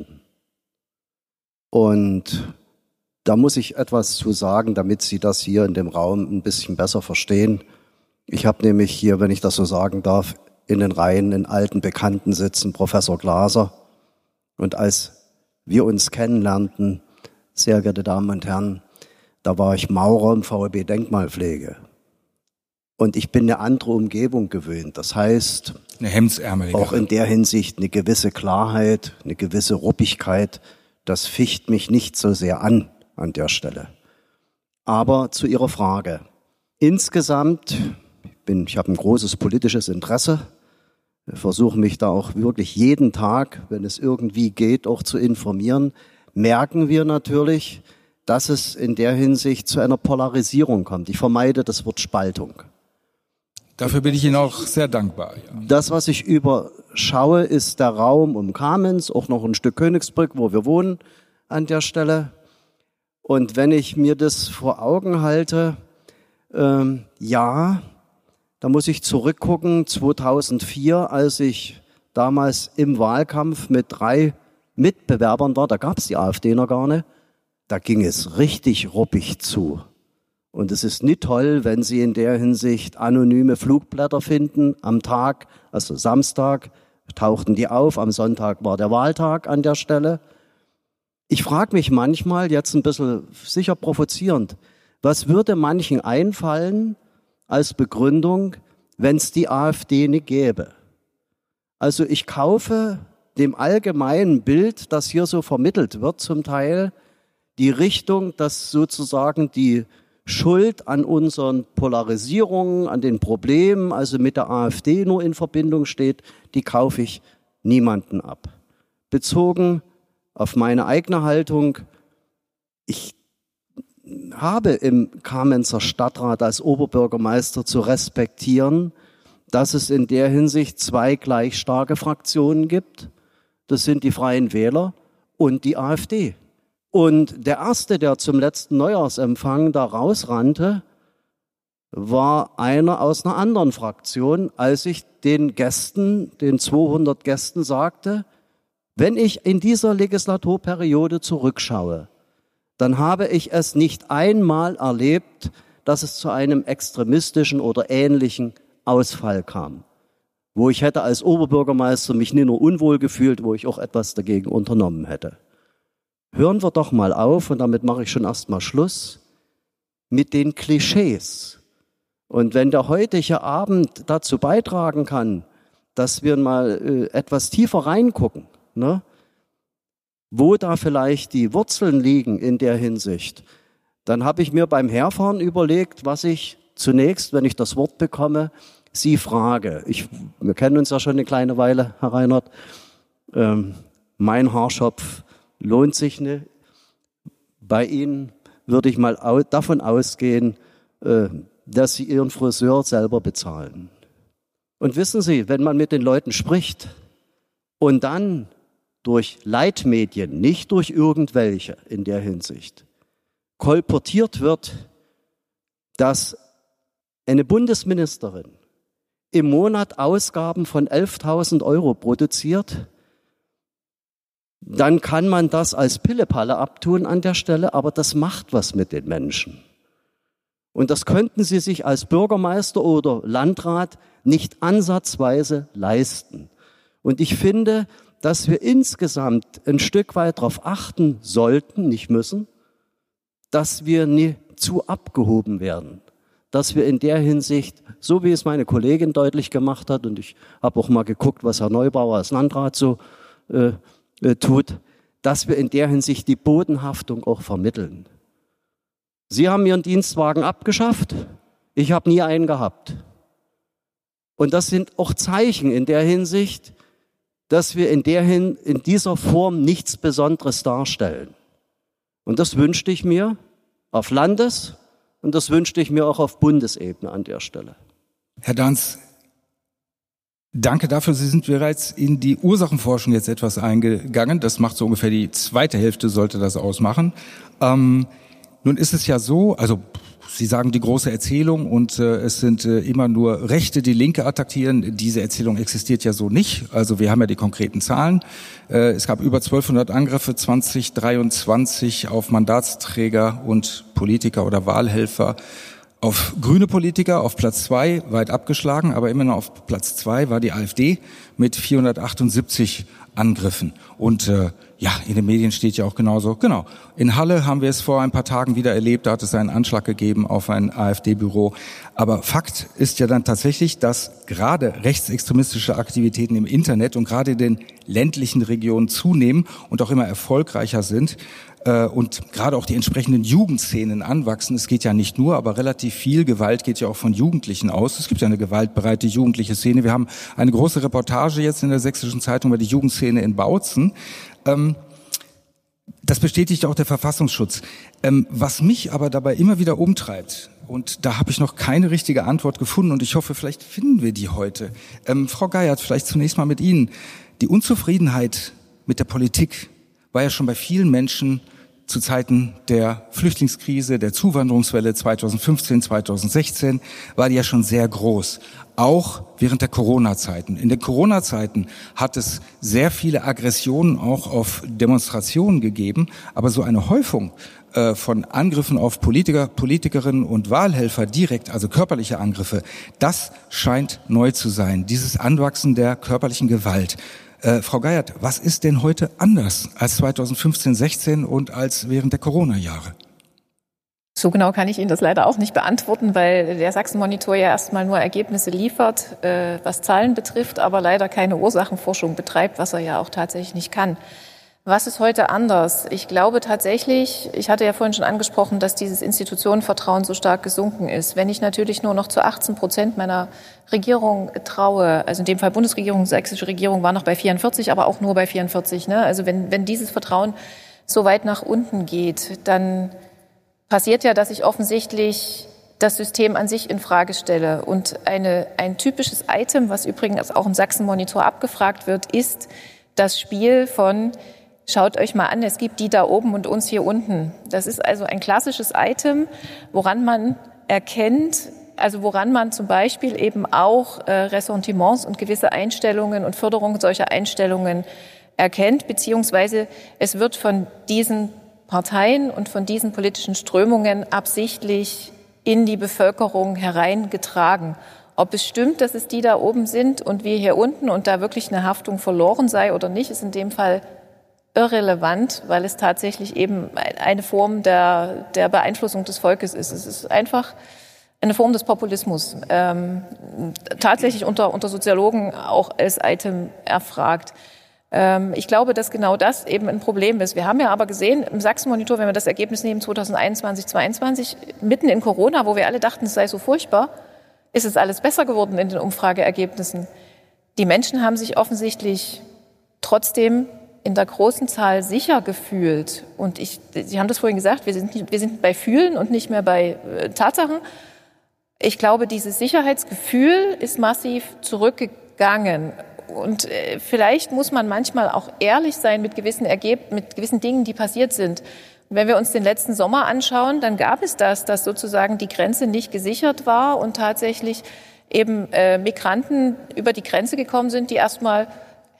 Und da muss ich etwas zu sagen, damit Sie das hier in dem Raum ein bisschen besser verstehen. Ich habe nämlich hier, wenn ich das so sagen darf, in den Reihen einen alten Bekannten sitzen, Professor Glaser. Und als wir uns kennenlernten, sehr geehrte Damen und Herren, da war ich Maurer im V E B Denkmalpflege. Und ich bin eine andere Umgebung gewöhnt. Das heißt, eine Hemdsärmelige. Auch in der Hinsicht eine gewisse Klarheit, eine gewisse Ruppigkeit. Das ficht mich nicht so sehr an, an der Stelle. Aber zu Ihrer Frage. Insgesamt, ich, bin, ich habe ein großes politisches Interesse, versuche mich da auch wirklich jeden Tag, wenn es irgendwie geht, auch zu informieren, merken wir natürlich, dass es in der Hinsicht zu einer Polarisierung kommt. Ich vermeide das Wort Spaltung. Dafür bin ich Ihnen auch sehr dankbar. Ja. Das, was ich überschaue, ist der Raum um Kamenz, auch noch ein Stück Königsbrück, wo wir wohnen an der Stelle. Und wenn ich mir das vor Augen halte, ähm, ja, da muss ich zurückgucken, zweitausendvier, als ich damals im Wahlkampf mit drei Mitbewerbern war, da gab es die AfD noch gar nicht, da ging es richtig ruppig zu. Und es ist nicht toll, wenn Sie in der Hinsicht anonyme Flugblätter finden am Tag, also Samstag tauchten die auf, am Sonntag war der Wahltag an der Stelle. Ich frage mich manchmal, jetzt ein bisschen sicher provozierend, was würde manchen einfallen als Begründung, wenn es die AfD nicht gäbe? Also ich kaufe dem allgemeinen Bild, das hier so vermittelt wird zum Teil, die Richtung, dass sozusagen die Schuld an unseren Polarisierungen, an den Problemen, also mit der AfD nur in Verbindung steht, die kaufe ich niemanden ab. Bezogen auf meine eigene Haltung, ich habe im Kamenzer Stadtrat als Oberbürgermeister zu respektieren, dass es in der Hinsicht zwei gleich starke Fraktionen gibt. Das sind die Freien Wähler und die AfD. Und der Erste, der zum letzten Neujahrsempfang da rausrannte, war einer aus einer anderen Fraktion, als ich den Gästen, den zweihundert Gästen sagte, wenn ich in dieser Legislaturperiode zurückschaue, dann habe ich es nicht einmal erlebt, dass es zu einem extremistischen oder ähnlichen Ausfall kam, wo ich hätte als Oberbürgermeister mich nicht nur unwohl gefühlt, wo ich auch etwas dagegen unternommen hätte. Hören wir doch mal auf, und damit mache ich schon erstmal Schluss, mit den Klischees. Und wenn der heutige Abend dazu beitragen kann, dass wir mal äh, etwas tiefer reingucken, ne, wo da vielleicht die Wurzeln liegen in der Hinsicht, dann habe ich mir beim Herfahren überlegt, was ich zunächst, wenn ich das Wort bekomme, Sie frage. Ich, wir kennen uns ja schon eine kleine Weile, Herr Reinhardt. Ähm, mein Haarschopf lohnt sich nicht. Bei Ihnen würde ich mal au- davon ausgehen, äh, dass Sie Ihren Friseur selber bezahlen. Und wissen Sie, wenn man mit den Leuten spricht und dann durch Leitmedien, nicht durch irgendwelche in der Hinsicht, kolportiert wird, dass eine Bundesministerin im Monat Ausgaben von elftausend Euro produziert, dann kann man das als Pillepalle abtun an der Stelle, aber das macht was mit den Menschen. Und das könnten Sie sich als Bürgermeister oder Landrat nicht ansatzweise leisten. Und ich finde, dass wir insgesamt ein Stück weit darauf achten sollten, nicht müssen, dass wir nicht zu abgehoben werden. Dass wir in der Hinsicht, so wie es meine Kollegin deutlich gemacht hat, und ich habe auch mal geguckt, was Herr Neubauer als Landrat so äh, äh, tut, dass wir in der Hinsicht die Bodenhaftung auch vermitteln. Sie haben Ihren Dienstwagen abgeschafft, ich habe nie einen gehabt. Und das sind auch Zeichen in der Hinsicht, dass wir in, der Hin- in dieser Form nichts Besonderes darstellen. Und das wünschte ich mir auf Landes- und das wünschte ich mir auch auf Bundesebene an der Stelle. Herr Danz, danke dafür. Sie sind bereits in die Ursachenforschung jetzt etwas eingegangen. Das macht so ungefähr die zweite Hälfte, sollte das ausmachen. Ähm, nun ist es ja so, also Sie sagen die große Erzählung und äh, es sind äh, immer nur Rechte, die Linke attackieren. Diese Erzählung existiert ja so nicht. Also wir haben ja die konkreten Zahlen. Äh, es gab über zwölfhundert Angriffe zwanzig dreiundzwanzig auf Mandatsträger und Politiker oder Wahlhelfer. Auf grüne Politiker auf Platz zwei, weit abgeschlagen, aber immer noch auf Platz zwei war die AfD mit vierhundertachtundsiebzig Angriffen. Und äh, ja, in den Medien steht ja auch genauso, genau. In Halle haben wir es vor ein paar Tagen wieder erlebt, da hat es einen Anschlag gegeben auf ein AfD-Büro. Aber Fakt ist ja dann tatsächlich, dass gerade rechtsextremistische Aktivitäten im Internet und gerade in den ländlichen Regionen zunehmen und auch immer erfolgreicher sind. Und gerade auch die entsprechenden Jugendszenen anwachsen. Es geht ja nicht nur, aber relativ viel Gewalt geht ja auch von Jugendlichen aus. Es gibt ja eine gewaltbereite jugendliche Szene. Wir haben eine große Reportage jetzt in der Sächsischen Zeitung über die Jugendszene in Bautzen. Ähm, Das bestätigt auch der Verfassungsschutz. Ähm, was mich aber dabei immer wieder umtreibt, und da habe ich noch keine richtige Antwort gefunden und ich hoffe, vielleicht finden wir die heute. Ähm, Frau Geiert, vielleicht zunächst mal mit Ihnen. Die Unzufriedenheit mit der Politik war ja schon bei vielen Menschen zu Zeiten der Flüchtlingskrise, der Zuwanderungswelle zweitausendfünfzehn, zweitausendsechzehn, war die ja schon sehr groß. Auch während der Corona-Zeiten. In den Corona-Zeiten hat es sehr viele Aggressionen auch auf Demonstrationen gegeben, aber so eine Häufung äh, von Angriffen auf Politiker, Politikerinnen und Wahlhelfer direkt, also körperliche Angriffe, das scheint neu zu sein, dieses Anwachsen der körperlichen Gewalt. Äh, Frau Geiert, was ist denn heute anders als zweitausendfünfzehn, sechzehn und als während der Corona-Jahre? So genau kann ich Ihnen das leider auch nicht beantworten, weil der Sachsen-Monitor ja erstmal nur Ergebnisse liefert, äh, was Zahlen betrifft, aber leider keine Ursachenforschung betreibt, was er ja auch tatsächlich nicht kann. Was ist heute anders? Ich glaube tatsächlich, ich hatte ja vorhin schon angesprochen, dass dieses Institutionenvertrauen so stark gesunken ist. Wenn ich natürlich nur noch zu achtzehn Prozent meiner Regierung traue, also in dem Fall Bundesregierung, sächsische Regierung war noch bei vierundvierzig, aber auch nur bei vierundvierzig. Ne? Also wenn, wenn dieses Vertrauen so weit nach unten geht, dann passiert ja, dass ich offensichtlich das System an sich in Frage stelle. Und eine, ein typisches Item, was übrigens auch im Sachsen-Monitor abgefragt wird, ist das Spiel von schaut euch mal an, es gibt die da oben und uns hier unten. Das ist also ein klassisches Item, woran man erkennt, also woran man zum Beispiel eben auch äh, Ressentiments und gewisse Einstellungen und Förderung solcher Einstellungen erkennt, beziehungsweise es wird von diesen Parteien und von diesen politischen Strömungen absichtlich in die Bevölkerung hereingetragen. Ob es stimmt, dass es die da oben sind und wir hier unten und da wirklich eine Haftung verloren sei oder nicht, ist in dem Fall irrelevant, weil es tatsächlich eben eine Form der, der Beeinflussung des Volkes ist. Es ist einfach eine Form des Populismus, ähm, tatsächlich unter, unter Soziologen auch als Item erfragt. Ähm, ich glaube, dass genau das eben ein Problem ist. Wir haben ja aber gesehen im Sachsen-Monitor, wenn wir das Ergebnis nehmen zweitausendeinundzwanzig, zweiundzwanzig, mitten in Corona, wo wir alle dachten, es sei so furchtbar, ist es alles besser geworden in den Umfrageergebnissen. Die Menschen haben sich offensichtlich trotzdem in der großen Zahl sicher gefühlt. Und ich, Sie haben das vorhin gesagt, wir sind, nicht, wir sind bei Fühlen und nicht mehr bei äh, Tatsachen. Ich glaube, dieses Sicherheitsgefühl ist massiv zurückgegangen. Und äh, vielleicht muss man manchmal auch ehrlich sein mit gewissen Ergeb- mit gewissen Dingen, die passiert sind. Und wenn wir uns den letzten Sommer anschauen, dann gab es das, dass sozusagen die Grenze nicht gesichert war und tatsächlich eben äh, Migranten über die Grenze gekommen sind, die erstmal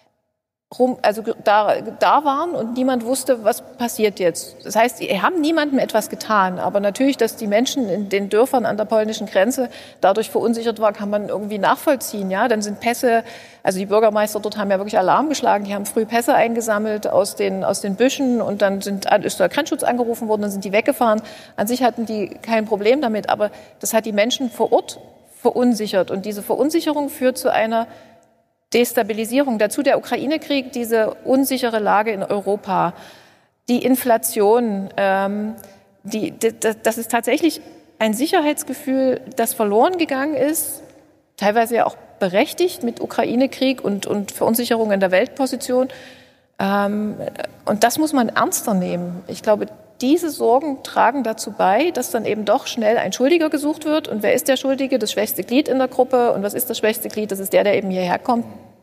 rum, also da, da waren und niemand wusste, was passiert jetzt. Das heißt, sie haben niemandem etwas getan. Aber natürlich, dass die Menschen in den Dörfern an der polnischen Grenze dadurch verunsichert waren, kann man irgendwie nachvollziehen. Ja, dann sind Pässe, also die Bürgermeister dort haben ja wirklich Alarm geschlagen. Die haben früh Pässe eingesammelt aus den, aus den Büschen und dann sind, ist der Grenzschutz angerufen worden, dann sind die weggefahren. An sich hatten die kein Problem damit, aber das hat die Menschen vor Ort verunsichert. Und diese Verunsicherung führt zu einer Destabilisierung. Dazu der Ukraine-Krieg, diese unsichere Lage in Europa, die Inflation, ähm, die, die, das ist tatsächlich ein Sicherheitsgefühl, das verloren gegangen ist, teilweise ja auch berechtigt mit Ukraine-Krieg und, und Verunsicherung in der Weltposition. Ähm, und das muss man ernster nehmen. Ich glaube, diese Sorgen tragen dazu bei, dass dann eben doch schnell ein Schuldiger gesucht wird. Und wer ist der Schuldige? Das schwächste Glied in der Gruppe. Und was ist das schwächste Glied? Das ist der, der eben hierher kommt,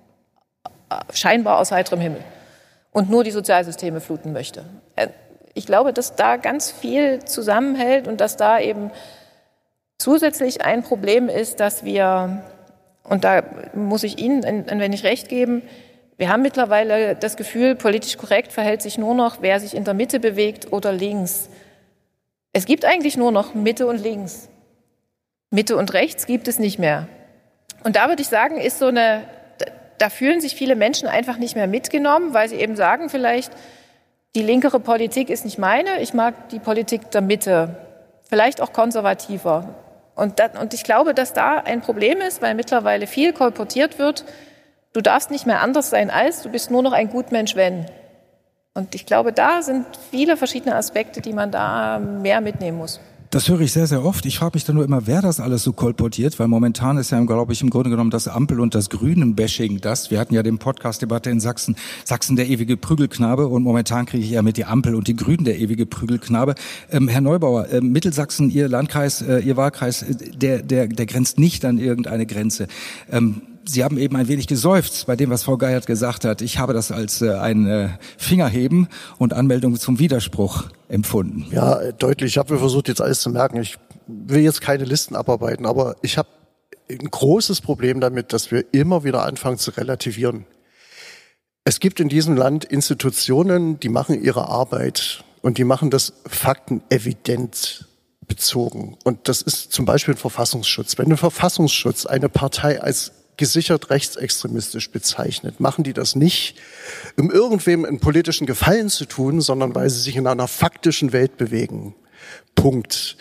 scheinbar aus heiterem Himmel und nur die Sozialsysteme fluten möchte. Ich glaube, dass da ganz viel zusammenhält und dass da eben zusätzlich ein Problem ist, dass wir, und da muss ich Ihnen ein wenig recht geben, wir haben mittlerweile das Gefühl, politisch korrekt verhält sich nur noch, wer sich in der Mitte bewegt oder links. Es gibt eigentlich nur noch Mitte und links. Mitte und rechts gibt es nicht mehr. Und da würde ich sagen, ist so eine, da fühlen sich viele Menschen einfach nicht mehr mitgenommen, weil sie eben sagen vielleicht, die linkere Politik ist nicht meine, ich mag die Politik der Mitte, vielleicht auch konservativer. Und, das, und ich glaube, dass da ein Problem ist, weil mittlerweile viel kolportiert wird, du darfst nicht mehr anders sein als, du bist nur noch ein Gutmensch, wenn. Und ich glaube, da sind viele verschiedene Aspekte, die man da mehr mitnehmen muss. Das höre ich sehr, sehr oft. Ich frage mich dann nur immer, wer das alles so kolportiert, weil momentan ist ja, glaube ich, im Grunde genommen das Ampel- und das Grünen-Bashing das. Wir hatten ja den Podcast-Debatte in Sachsen, Sachsen der ewige Prügelknabe, und momentan kriege ich eher mit die Ampel und die Grünen der ewige Prügelknabe. Ähm, Herr Neubauer, äh, Mittelsachsen, Ihr Landkreis, äh, Ihr Wahlkreis, äh, der, der, der grenzt nicht an irgendeine Grenze. Ähm, Sie haben eben ein wenig geseufzt bei dem, was Frau Geiert gesagt hat. Ich habe das als äh, ein äh, Fingerheben und Anmeldung zum Widerspruch empfunden. Ja, deutlich. Ich habe versucht, jetzt alles zu merken. Ich will jetzt keine Listen abarbeiten, aber ich habe ein großes Problem damit, dass wir immer wieder anfangen zu relativieren. Es gibt in diesem Land Institutionen, die machen ihre Arbeit und die machen das faktenevident bezogen. Und das ist zum Beispiel ein Verfassungsschutz. Wenn ein Verfassungsschutz eine Partei als gesichert rechtsextremistisch bezeichnet, machen die das nicht, um irgendwem einen politischen Gefallen zu tun, sondern weil sie sich in einer faktischen Welt bewegen. Punkt.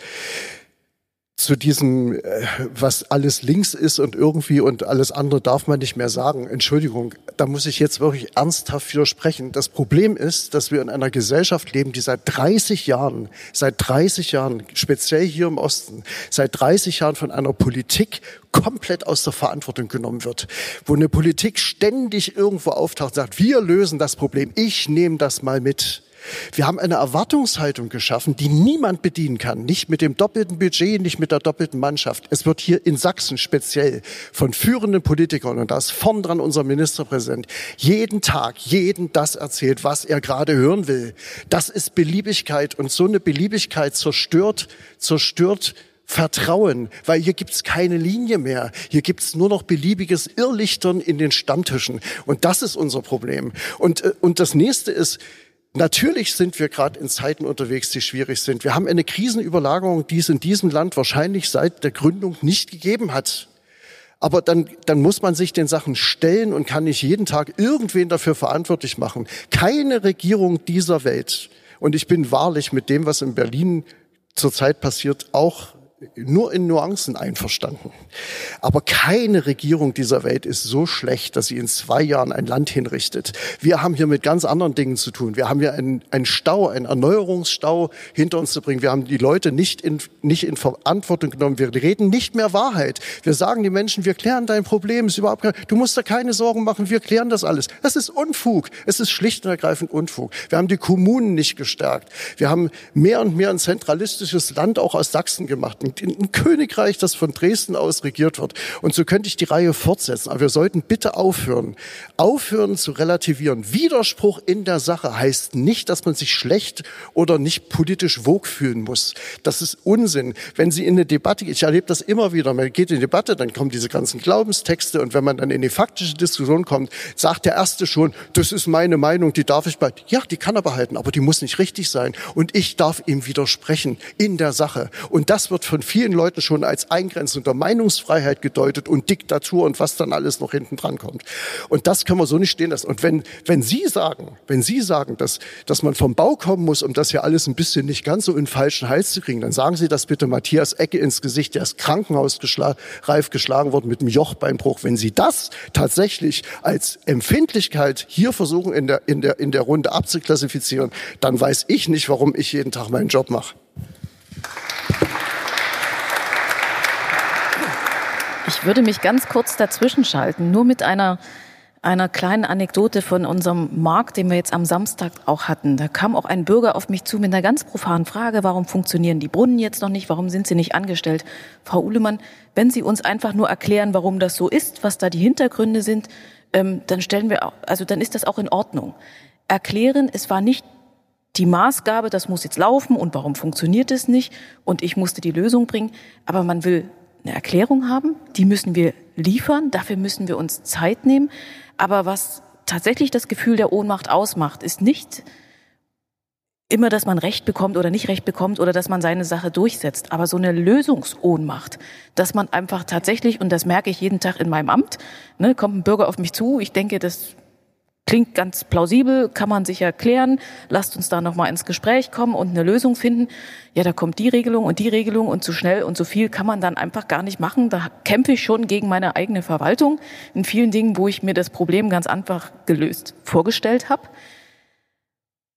Zu diesem, was alles links ist und irgendwie und alles andere darf man nicht mehr sagen. Entschuldigung, da muss ich jetzt wirklich ernsthaft widersprechen. Das Problem ist, dass wir in einer Gesellschaft leben, die seit dreißig Jahren, seit dreißig Jahren, speziell hier im Osten, seit dreißig Jahren von einer Politik komplett aus der Verantwortung genommen wird. Wo eine Politik ständig irgendwo auftaucht und sagt, wir lösen das Problem, ich nehme das mal mit. Wir haben eine Erwartungshaltung geschaffen, die niemand bedienen kann. Nicht mit dem doppelten Budget, nicht mit der doppelten Mannschaft. Es wird hier in Sachsen speziell von führenden Politikern, und da ist vorn dran unser Ministerpräsident, jeden Tag, jeden das erzählt, was er gerade hören will. Das ist Beliebigkeit, und so eine Beliebigkeit zerstört, zerstört Vertrauen, weil hier gibt's keine Linie mehr. Hier gibt's nur noch beliebiges Irrlichtern in den Stammtischen. Und das ist unser Problem. Und, und das nächste ist, natürlich sind wir gerade in Zeiten unterwegs, die schwierig sind. Wir haben eine Krisenüberlagerung, die es in diesem Land wahrscheinlich seit der Gründung nicht gegeben hat. Aber dann, dann muss man sich den Sachen stellen und kann nicht jeden Tag irgendwen dafür verantwortlich machen. Keine Regierung dieser Welt, und ich bin wahrlich mit dem, was in Berlin zurzeit passiert, auch nur in Nuancen einverstanden. Aber keine Regierung dieser Welt ist so schlecht, dass sie in zwei Jahren ein Land hinrichtet. Wir haben hier mit ganz anderen Dingen zu tun. Wir haben hier einen, einen Stau, einen Erneuerungsstau hinter uns zu bringen. Wir haben die Leute nicht in, nicht in Verantwortung genommen. Wir reden nicht mehr Wahrheit. Wir sagen den Menschen, wir klären dein Problem. Ist überhaupt kein, du musst da keine Sorgen machen, wir klären das alles. Das ist Unfug. Es ist schlicht und ergreifend Unfug. Wir haben die Kommunen nicht gestärkt. Wir haben mehr und mehr ein zentralistisches Land auch aus Sachsen gemacht. Ein Königreich, das von Dresden aus regiert wird. Und so könnte ich die Reihe fortsetzen. Aber wir sollten bitte aufhören. Aufhören zu relativieren. Widerspruch in der Sache heißt nicht, dass man sich schlecht oder nicht politisch vogue fühlen muss. Das ist Unsinn. Wenn Sie in eine Debatte, ich erlebe das immer wieder, man geht in die Debatte, dann kommen diese ganzen Glaubenstexte, und wenn man dann in die faktische Diskussion kommt, sagt der Erste schon, das ist meine Meinung, die darf ich behalten. Ja, die kann er behalten, aber die muss nicht richtig sein. Und ich darf ihm widersprechen in der Sache. Und das wird von vielen Leuten schon als Eingrenzung der Meinungsfreiheit gedeutet und Diktatur und was dann alles noch hinten dran kommt. Und das können wir so nicht stehen lassen. Und wenn, wenn Sie sagen, wenn Sie sagen, dass, dass man vom Bau kommen muss, um das hier alles ein bisschen nicht ganz so in den falschen Hals zu kriegen, dann sagen Sie das bitte Matthias Ecke ins Gesicht, der ist krankenhausreif geschlagen worden mit einem Jochbeinbruch. Wenn Sie das tatsächlich als Empfindlichkeit hier versuchen in der, in der, in der Runde abzuklassifizieren, dann weiß ich nicht, warum ich jeden Tag meinen Job mache. Ich würde mich ganz kurz dazwischen schalten, nur mit einer, einer kleinen Anekdote von unserem Markt, den wir jetzt am Samstag auch hatten. Da kam auch ein Bürger auf mich zu mit einer ganz profanen Frage, warum funktionieren die Brunnen jetzt noch nicht, warum sind sie nicht angestellt? Frau Uhlemann, wenn Sie uns einfach nur erklären, warum das so ist, was da die Hintergründe sind, ähm, dann stellen wir, also dann ist das auch in Ordnung. Erklären, es war nicht die Maßgabe, das muss jetzt laufen und warum funktioniert es nicht und ich musste die Lösung bringen, aber man will eine Erklärung haben, die müssen wir liefern, dafür müssen wir uns Zeit nehmen. Aber was tatsächlich das Gefühl der Ohnmacht ausmacht, ist nicht immer, dass man Recht bekommt oder nicht Recht bekommt oder dass man seine Sache durchsetzt, aber so eine Lösungsohnmacht, dass man einfach tatsächlich, und das merke ich jeden Tag in meinem Amt, ne, kommt ein Bürger auf mich zu, ich denke, das klingt ganz plausibel, kann man sich erklären, lasst uns da nochmal ins Gespräch kommen und eine Lösung finden. Ja, da kommt die Regelung und die Regelung und zu schnell und so viel kann man dann einfach gar nicht machen. Da kämpfe ich schon gegen meine eigene Verwaltung in vielen Dingen, wo ich mir das Problem ganz einfach gelöst vorgestellt habe.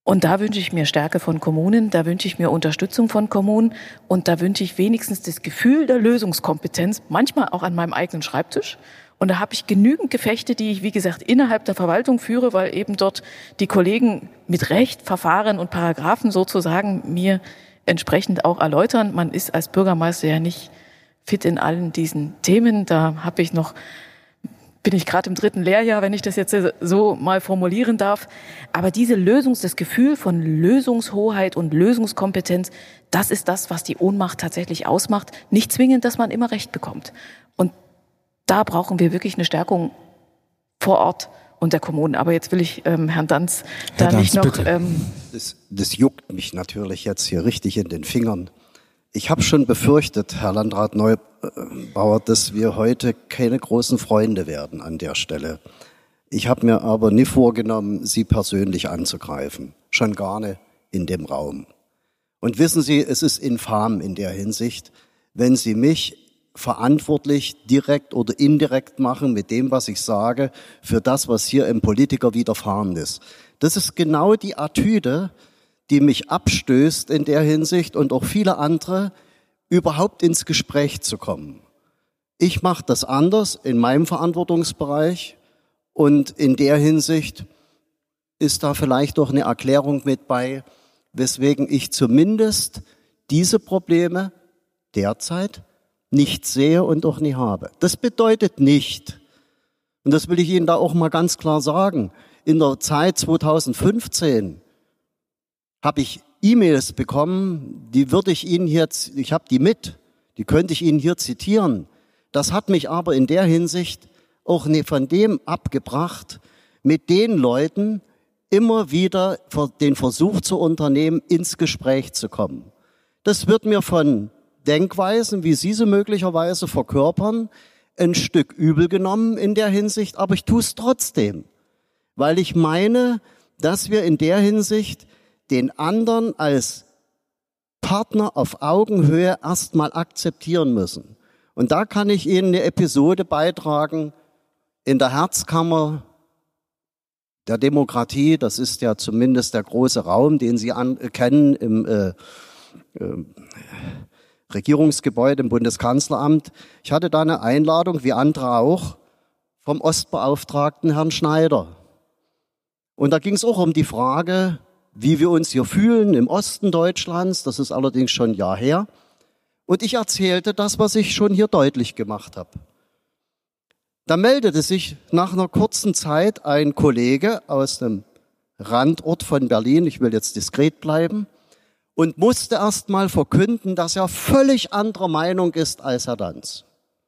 Und da wünsche ich mir Stärke von Kommunen, da wünsche ich mir Unterstützung von Kommunen und da wünsche ich wenigstens das Gefühl der Lösungskompetenz, manchmal auch an meinem eigenen Schreibtisch. Und da habe ich genügend Gefechte, die ich, wie gesagt, innerhalb der Verwaltung führe, weil eben dort die Kollegen mit Recht, Verfahren und Paragraphen sozusagen mir entsprechend auch erläutern. Man ist als Bürgermeister ja nicht fit in allen diesen Themen. Da habe ich noch, bin ich gerade im dritten Lehrjahr, wenn ich das jetzt so mal formulieren darf. Aber diese Lösungs, das Gefühl von Lösungshoheit und Lösungskompetenz, das ist das, was die Ohnmacht tatsächlich ausmacht. Nicht zwingend, dass man immer Recht bekommt. Und da brauchen wir wirklich eine Stärkung vor Ort und der Kommunen. Aber jetzt will ich ähm, Herrn Danz da Herr nicht Danz, noch... Ähm das, das juckt mich natürlich jetzt hier richtig in den Fingern. Ich habe schon befürchtet, Herr Landrat Neubauer, dass wir heute keine großen Freunde werden an der Stelle. Ich habe mir aber nie vorgenommen, Sie persönlich anzugreifen. Schon gar nicht in dem Raum. Und wissen Sie, es ist infam in der Hinsicht, wenn Sie mich verantwortlich, direkt oder indirekt machen mit dem, was ich sage, für das, was hier im Politiker widerfahren ist. Das ist genau die Attitüde, die mich abstößt in der Hinsicht und auch viele andere, überhaupt ins Gespräch zu kommen. Ich mache das anders in meinem Verantwortungsbereich und in der Hinsicht ist da vielleicht auch eine Erklärung mit bei, weswegen ich zumindest diese Probleme derzeit nicht sehe und auch nie habe. Das bedeutet nicht, und das will ich Ihnen da auch mal ganz klar sagen, in der Zeit zweitausendfünfzehn habe ich E-Mails bekommen, die würde ich Ihnen jetzt, ich habe die mit, die könnte ich Ihnen hier zitieren. Das hat mich aber in der Hinsicht auch nicht von dem abgebracht, mit den Leuten immer wieder den Versuch zu unternehmen, ins Gespräch zu kommen. Das wird mir von Denkweisen, wie Sie sie möglicherweise verkörpern, ein Stück übel genommen in der Hinsicht, aber ich tue es trotzdem, weil ich meine, dass wir in der Hinsicht den anderen als Partner auf Augenhöhe erstmal akzeptieren müssen. Und da kann ich Ihnen eine Episode beitragen in der Herzkammer der Demokratie. Das ist ja zumindest der große Raum, den Sie an, äh, kennen im äh, äh, Regierungsgebäude im Bundeskanzleramt. Ich hatte da eine Einladung, wie andere auch, vom Ostbeauftragten Herrn Schneider. Und da ging es auch um die Frage, wie wir uns hier fühlen im Osten Deutschlands. Das ist allerdings schon ein Jahr her. Und ich erzählte das, was ich schon hier deutlich gemacht habe. Da meldete sich nach einer kurzen Zeit ein Kollege aus einem Randort von Berlin, ich will jetzt diskret bleiben, und musste erst mal verkünden, dass er völlig anderer Meinung ist als Herr Danz.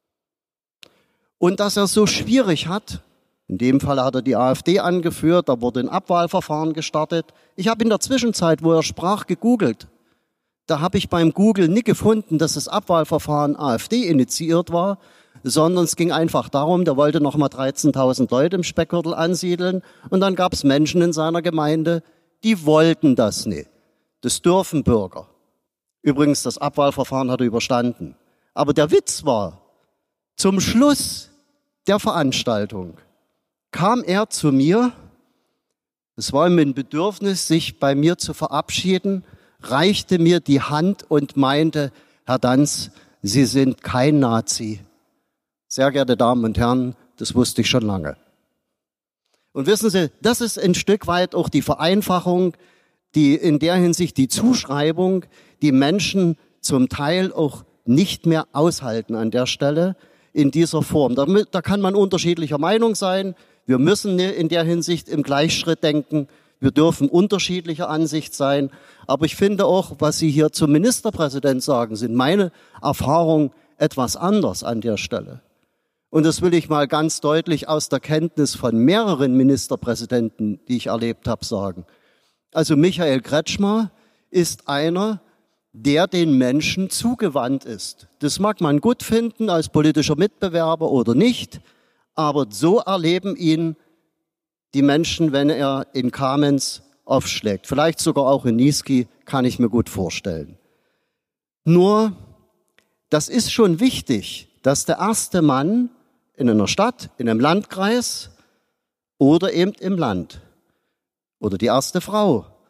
Und dass er so schwierig hat, in dem Fall hat er die AfD angeführt, da wurde ein Abwahlverfahren gestartet. Ich habe in der Zwischenzeit, wo er sprach, gegoogelt. Da habe ich beim Google nicht gefunden, dass das Abwahlverfahren AfD initiiert war, sondern es ging einfach darum, der wollte nochmal dreizehntausend Leute im Speckgürtel ansiedeln und dann gab es Menschen in seiner Gemeinde, die wollten das nicht. Das dürfen Bürger. Übrigens, das Abwahlverfahren hat er überstanden. Aber der Witz war, zum Schluss der Veranstaltung kam er zu mir, es war ihm ein Bedürfnis, sich bei mir zu verabschieden, reichte mir die Hand und meinte, Herr Danz, Sie sind kein Nazi. Sehr geehrte Damen und Herren, das wusste ich schon lange. Und wissen Sie, das ist ein Stück weit auch die Vereinfachung, die in der Hinsicht die Zuschreibung, die Menschen zum Teil auch nicht mehr aushalten an der Stelle in dieser Form. Da, da kann man unterschiedlicher Meinung sein. Wir müssen in der Hinsicht im Gleichschritt denken. Wir dürfen unterschiedlicher Ansicht sein. Aber ich finde auch, was Sie hier zum Ministerpräsident sagen, sind meine Erfahrungen etwas anders an der Stelle. Und das will ich mal ganz deutlich aus der Kenntnis von mehreren Ministerpräsidenten, die ich erlebt habe, sagen. Also Michael Kretschmer ist einer, der den Menschen zugewandt ist. Das mag man gut finden als politischer Mitbewerber oder nicht, aber so erleben ihn die Menschen, wenn er in Kamenz aufschlägt. Vielleicht sogar auch in Niesky, kann ich mir gut vorstellen. Nur, das ist schon wichtig, dass der erste Mann in einer Stadt, in einem Landkreis oder eben im Land oder die erste Frau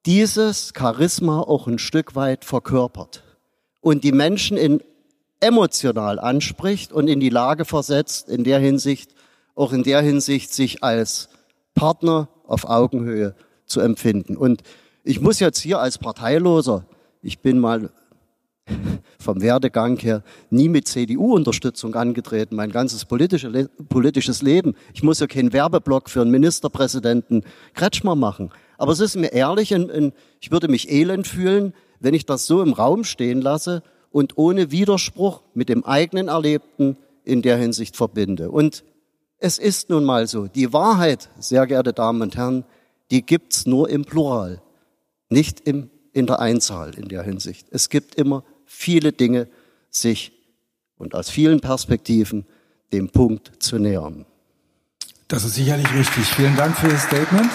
dieses Charisma auch ein Stück weit verkörpert und die Menschen in emotional anspricht und in die Lage versetzt, in der Hinsicht, auch in der Hinsicht, sich als Partner auf Augenhöhe zu empfinden. Und ich muss jetzt hier als Parteiloser, ich bin mal vom Werdegang her nie mit C D U-Unterstützung angetreten, mein ganzes politische, politisches Leben. Ich muss ja keinen Werbeblock für einen Ministerpräsidenten Kretschmer machen. Aber es ist mir ehrlich, ich würde mich elend fühlen, wenn ich das so im Raum stehen lasse und ohne Widerspruch mit dem eigenen Erlebten in der Hinsicht verbinde. Und es ist nun mal so, die Wahrheit, sehr geehrte Damen und Herren, die gibt's nur im Plural, nicht im, in der Einzahl in der Hinsicht. Es gibt immer viele Dinge, sich und aus vielen Perspektiven dem Punkt zu nähern. Das ist sicherlich richtig. Vielen Dank für Ihr Statement.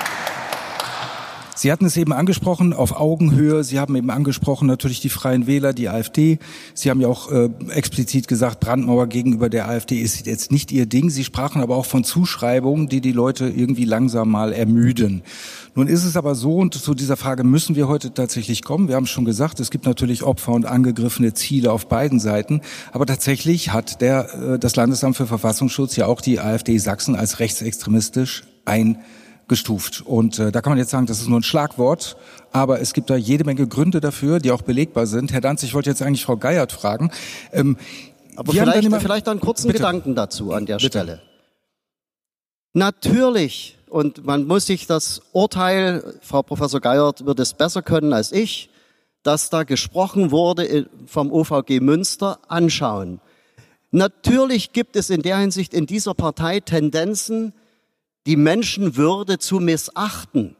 Sie hatten es eben angesprochen, auf Augenhöhe. Sie haben eben angesprochen natürlich die Freien Wähler, die AfD. Sie haben ja auch äh, explizit gesagt, Brandmauer gegenüber der AfD ist jetzt nicht Ihr Ding. Sie sprachen aber auch von Zuschreibungen, die die Leute irgendwie langsam mal ermüden. Nun ist es aber so, und zu dieser Frage müssen wir heute tatsächlich kommen. Wir haben schon gesagt, es gibt natürlich Opfer und angegriffene Ziele auf beiden Seiten. Aber tatsächlich hat der äh, das Landesamt für Verfassungsschutz ja auch die AfD Sachsen als rechtsextremistisch ein gestuft. Und äh, da kann man jetzt sagen, das ist nur ein Schlagwort, aber es gibt da jede Menge Gründe dafür, die auch belegbar sind. Herr Danz, ich wollte jetzt eigentlich Frau Geiert fragen. Ähm, aber vielleicht, immer, vielleicht einen kurzen bitte. Gedanken dazu an der bitte. Stelle. Natürlich, und man muss sich das Urteil, Frau Professor Geiert wird es besser können als ich, dass da gesprochen wurde vom O V G Münster, anschauen. Natürlich gibt es in der Hinsicht in dieser Partei Tendenzen, die Menschenwürde zu missachten.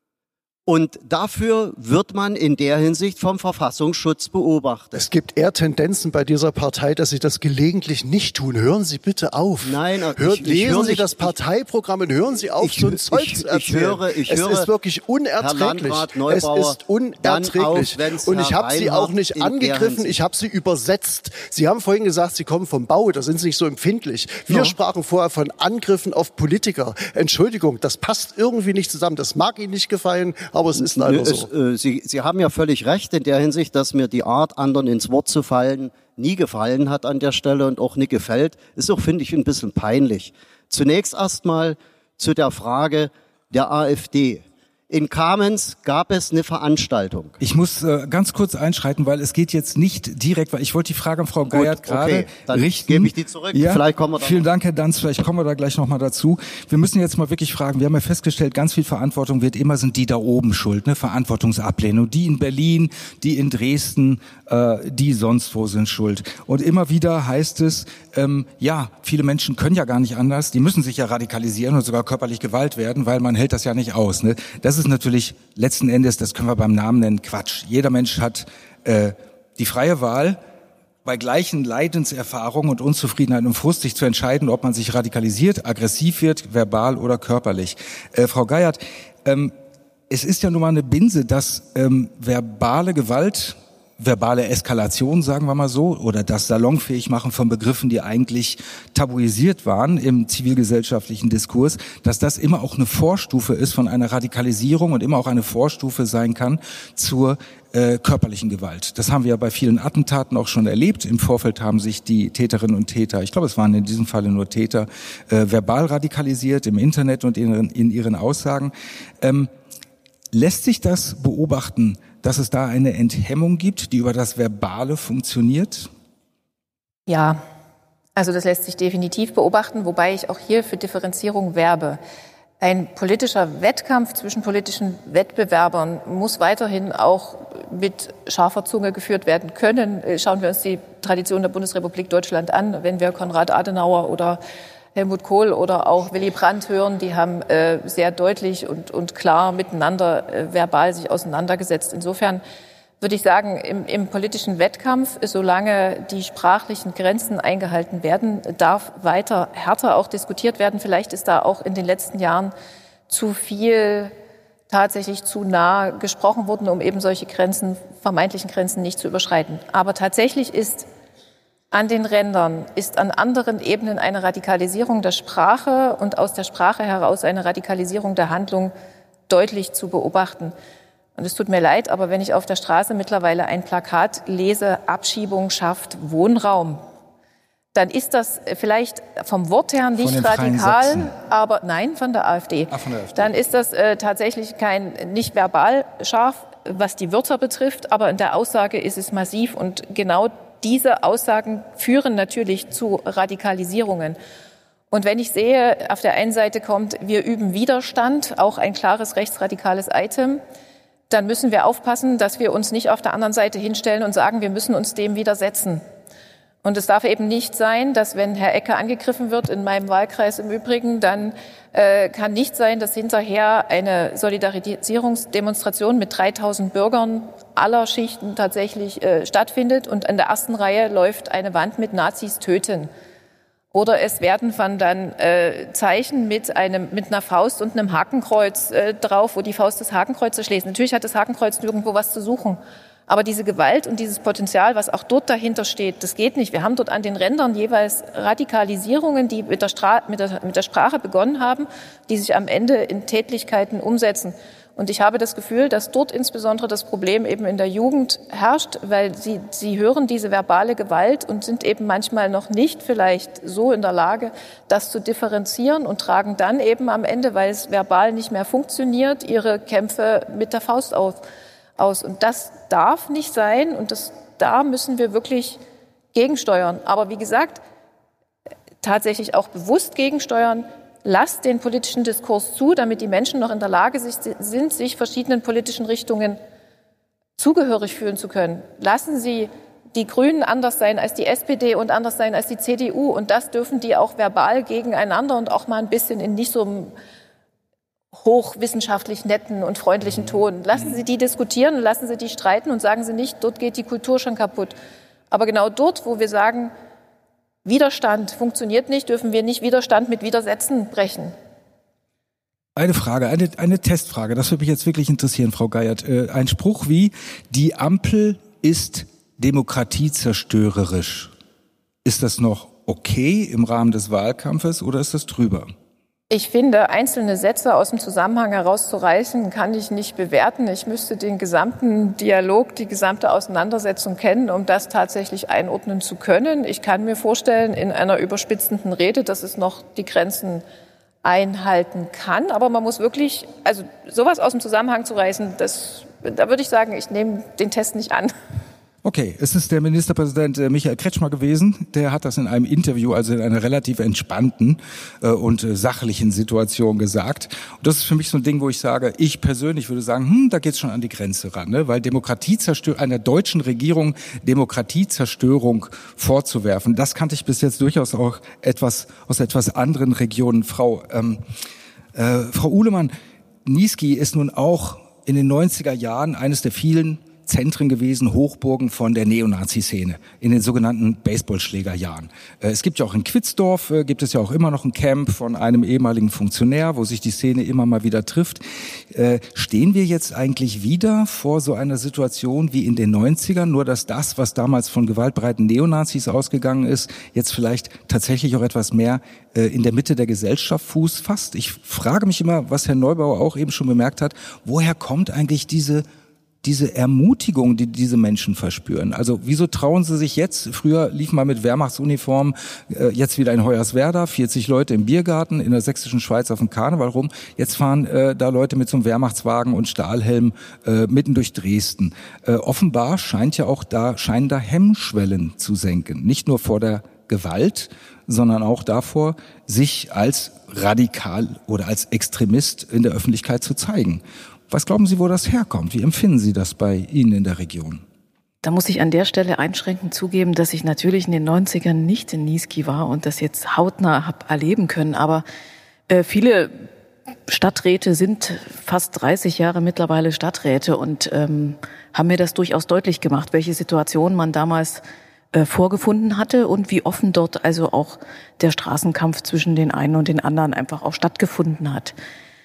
Und dafür wird man in der Hinsicht vom Verfassungsschutz beobachtet. Es gibt eher Tendenzen bei dieser Partei, dass sie das gelegentlich nicht tun. Hören Sie bitte auf. Nein, Hör, ich, ich lesen höre Sie nicht, das Parteiprogramm und hören Sie auf, ich, so ein Zeug ich, zu erzählen. Ich höre, ich es höre, ist wirklich unerträglich. Neubauer, es ist unerträglich. Auf, und ich habe Sie auch nicht angegriffen, ich habe Sie übersetzt. Sie haben vorhin gesagt, Sie kommen vom Bau, da sind Sie nicht so empfindlich. Wir ja. sprachen vorher von Angriffen auf Politiker. Entschuldigung, das passt irgendwie nicht zusammen. Das mag Ihnen nicht gefallen, aber es ist leider so. Es, äh, Sie, Sie haben ja völlig recht in der Hinsicht, dass mir die Art, anderen ins Wort zu fallen, nie gefallen hat an der Stelle und auch nie gefällt. Ist auch, finde ich, ein bisschen peinlich. Zunächst erstmal zu der Frage der AfD. In Kamenz gab es eine Veranstaltung. Ich muss äh, ganz kurz einschreiten, weil es geht jetzt nicht direkt, weil ich wollte die Frage an Frau Geiert gerade okay, dann richten. Gebe ich die zurück. Ja, vielleicht kommen wir da vielen Dank, Herr Danz. Vielleicht kommen wir da gleich nochmal dazu. Wir müssen jetzt mal wirklich fragen. Wir haben ja festgestellt, ganz viel Verantwortung wird immer, sind die da oben schuld, ne? Verantwortungsablehnung. Die in Berlin, die in Dresden, äh, die sonst wo sind schuld. Und immer wieder heißt es, ähm, ja, viele Menschen können ja gar nicht anders. Die müssen sich ja radikalisieren und sogar körperlich Gewalt werden, weil man hält das ja nicht aus. Ne? Das ist natürlich letzten Endes, das können wir beim Namen nennen, Quatsch. Jeder Mensch hat äh, die freie Wahl, bei gleichen Leidenserfahrungen und Unzufriedenheit und Frust sich zu entscheiden, ob man sich radikalisiert, aggressiv wird, verbal oder körperlich. Äh, Frau Geiert, ähm, es ist ja nun mal eine Binse, dass ähm, verbale Gewalt, verbale Eskalation, sagen wir mal so, oder das Salonfähigmachen von Begriffen, die eigentlich tabuisiert waren im zivilgesellschaftlichen Diskurs, dass das immer auch eine Vorstufe ist von einer Radikalisierung und immer auch eine Vorstufe sein kann zur äh, körperlichen Gewalt. Das haben wir ja bei vielen Attentaten auch schon erlebt. Im Vorfeld haben sich die Täterinnen und Täter, ich glaube, es waren in diesem Falle nur Täter, äh, verbal radikalisiert im Internet und in, in ihren Aussagen. Ähm, lässt sich das beobachten, dass es da eine Enthemmung gibt, die über das Verbale funktioniert? Ja, also das lässt sich definitiv beobachten, wobei ich auch hier für Differenzierung werbe. Ein politischer Wettkampf zwischen politischen Wettbewerbern muss weiterhin auch mit scharfer Zunge geführt werden können. Schauen wir uns die Tradition der Bundesrepublik Deutschland an, wenn wir Konrad Adenauer oder Helmut Kohl oder auch Willy Brandt hören, die haben äh, sehr deutlich und, und klar miteinander äh, verbal sich auseinandergesetzt. Insofern würde ich sagen, im, im politischen Wettkampf, solange die sprachlichen Grenzen eingehalten werden, darf weiter härter auch diskutiert werden. Vielleicht ist da auch in den letzten Jahren zu viel tatsächlich zu nah gesprochen worden, um eben solche Grenzen, vermeintlichen Grenzen nicht zu überschreiten. Aber tatsächlich ist an den Rändern, ist an anderen Ebenen eine Radikalisierung der Sprache und aus der Sprache heraus eine Radikalisierung der Handlung deutlich zu beobachten. Und es tut mir leid, aber wenn ich auf der Straße mittlerweile ein Plakat lese, Abschiebung schafft Wohnraum, dann ist das vielleicht vom Wort her nicht radikal, aber nein, von der AfD. Ah, von der AfD. Dann ist das äh, tatsächlich kein, nicht verbal scharf, was die Wörter betrifft, aber in der Aussage ist es massiv. Und genau diese Aussagen führen natürlich zu Radikalisierungen. Und wenn ich sehe, auf der einen Seite kommt, wir üben Widerstand, auch ein klares rechtsradikales Item, dann müssen wir aufpassen, dass wir uns nicht auf der anderen Seite hinstellen und sagen, wir müssen uns dem widersetzen. Und es darf eben nicht sein, dass wenn Herr Ecke angegriffen wird, in meinem Wahlkreis im Übrigen, dann äh, kann nicht sein, dass hinterher eine Solidarisierungsdemonstration mit dreitausend Bürgern aller Schichten tatsächlich äh, stattfindet und in der ersten Reihe läuft eine Wand mit Nazis töten. Oder es werden von dann äh, Zeichen mit einem mit einer Faust und einem Hakenkreuz äh, drauf, wo die Faust das Hakenkreuz zerschlägt. Natürlich hat das Hakenkreuz nirgendwo was zu suchen. Aber diese Gewalt und dieses Potenzial, was auch dort dahinter steht, das geht nicht. Wir haben dort an den Rändern jeweils Radikalisierungen, die mit der, Stra- mit der, mit der Sprache begonnen haben, die sich am Ende in Tätlichkeiten umsetzen. Und ich habe das Gefühl, dass dort insbesondere das Problem eben in der Jugend herrscht, weil sie, sie hören diese verbale Gewalt und sind eben manchmal noch nicht vielleicht so in der Lage, das zu differenzieren und tragen dann eben am Ende, weil es verbal nicht mehr funktioniert, ihre Kämpfe mit der Faust auf. aus. Und das darf nicht sein und das, da müssen wir wirklich gegensteuern. Aber wie gesagt, tatsächlich auch bewusst gegensteuern. Lasst den politischen Diskurs zu, damit die Menschen noch in der Lage sind, sich verschiedenen politischen Richtungen zugehörig fühlen zu können. Lassen Sie die Grünen anders sein als die S P D und anders sein als die C D U. Und das dürfen die auch verbal gegeneinander und auch mal ein bisschen in nicht so einem hochwissenschaftlich netten und freundlichen Ton. Lassen Sie die diskutieren, lassen Sie die streiten und sagen Sie nicht, dort geht die Kultur schon kaputt. Aber genau dort, wo wir sagen, Widerstand funktioniert nicht, dürfen wir nicht Widerstand mit Widersetzen brechen. Eine Frage, eine, eine Testfrage, das würde mich jetzt wirklich interessieren, Frau Geiert. Äh, ein Spruch wie, die Ampel ist demokratiezerstörerisch. Ist das noch okay im Rahmen des Wahlkampfes oder ist das drüber? Ich finde, einzelne Sätze aus dem Zusammenhang herauszureißen, kann ich nicht bewerten. Ich müsste den gesamten Dialog, die gesamte Auseinandersetzung kennen, um das tatsächlich einordnen zu können. Ich kann mir vorstellen, in einer überspitzenden Rede, dass es noch die Grenzen einhalten kann. Aber man muss wirklich, also sowas aus dem Zusammenhang zu reißen, das, da würde ich sagen, ich nehme den Test nicht an. Okay, es ist der Ministerpräsident Michael Kretschmer gewesen. Der hat das in einem Interview, also in einer relativ entspannten äh, und äh, sachlichen Situation gesagt. Und das ist für mich so ein Ding, wo ich sage, ich persönlich würde sagen, hm, da geht's schon an die Grenze ran, ne? Weil Demokratiezerstörung, einer deutschen Regierung Demokratiezerstörung vorzuwerfen, das kannte ich bis jetzt durchaus auch etwas aus etwas anderen Regionen. Frau ähm, äh, Frau Uhlemann, Niesky ist nun auch in den neunziger Jahren eines der vielen Zentren gewesen, Hochburgen von der Neonazi-Szene in den sogenannten Baseballschlägerjahren. Es gibt ja auch in Quitzdorf, gibt es ja auch immer noch ein Camp von einem ehemaligen Funktionär, wo sich die Szene immer mal wieder trifft. Stehen wir jetzt eigentlich wieder vor so einer Situation wie in den neunzigern, nur dass das, was damals von gewaltbereiten Neonazis ausgegangen ist, jetzt vielleicht tatsächlich auch etwas mehr in der Mitte der Gesellschaft Fuß fasst? Ich frage mich immer, was Herr Neubauer auch eben schon bemerkt hat, woher kommt eigentlich diese diese Ermutigung, die diese Menschen verspüren? Also wieso trauen sie sich jetzt? Früher lief man mit Wehrmachtsuniform, äh, jetzt wieder in Hoyerswerda, vierzig Leute im Biergarten in der sächsischen Schweiz auf dem Karneval rum. Jetzt fahren äh, da Leute mit so einem Wehrmachtswagen und Stahlhelm äh, mitten durch Dresden. Äh, offenbar scheint ja auch da, scheinen da Hemmschwellen zu senken. Nicht nur vor der Gewalt, sondern auch davor, sich als radikal oder als Extremist in der Öffentlichkeit zu zeigen. Was glauben Sie, wo das herkommt? Wie empfinden Sie das bei Ihnen in der Region? Da muss ich an der Stelle einschränkend zugeben, dass ich natürlich in den neunzigern nicht in Niesky war und das jetzt hautnah habe erleben können. Aber äh, viele Stadträte sind fast dreißig Jahre mittlerweile Stadträte und ähm, haben mir das durchaus deutlich gemacht, welche Situation man damals äh, vorgefunden hatte und wie offen dort also auch der Straßenkampf zwischen den einen und den anderen einfach auch stattgefunden hat.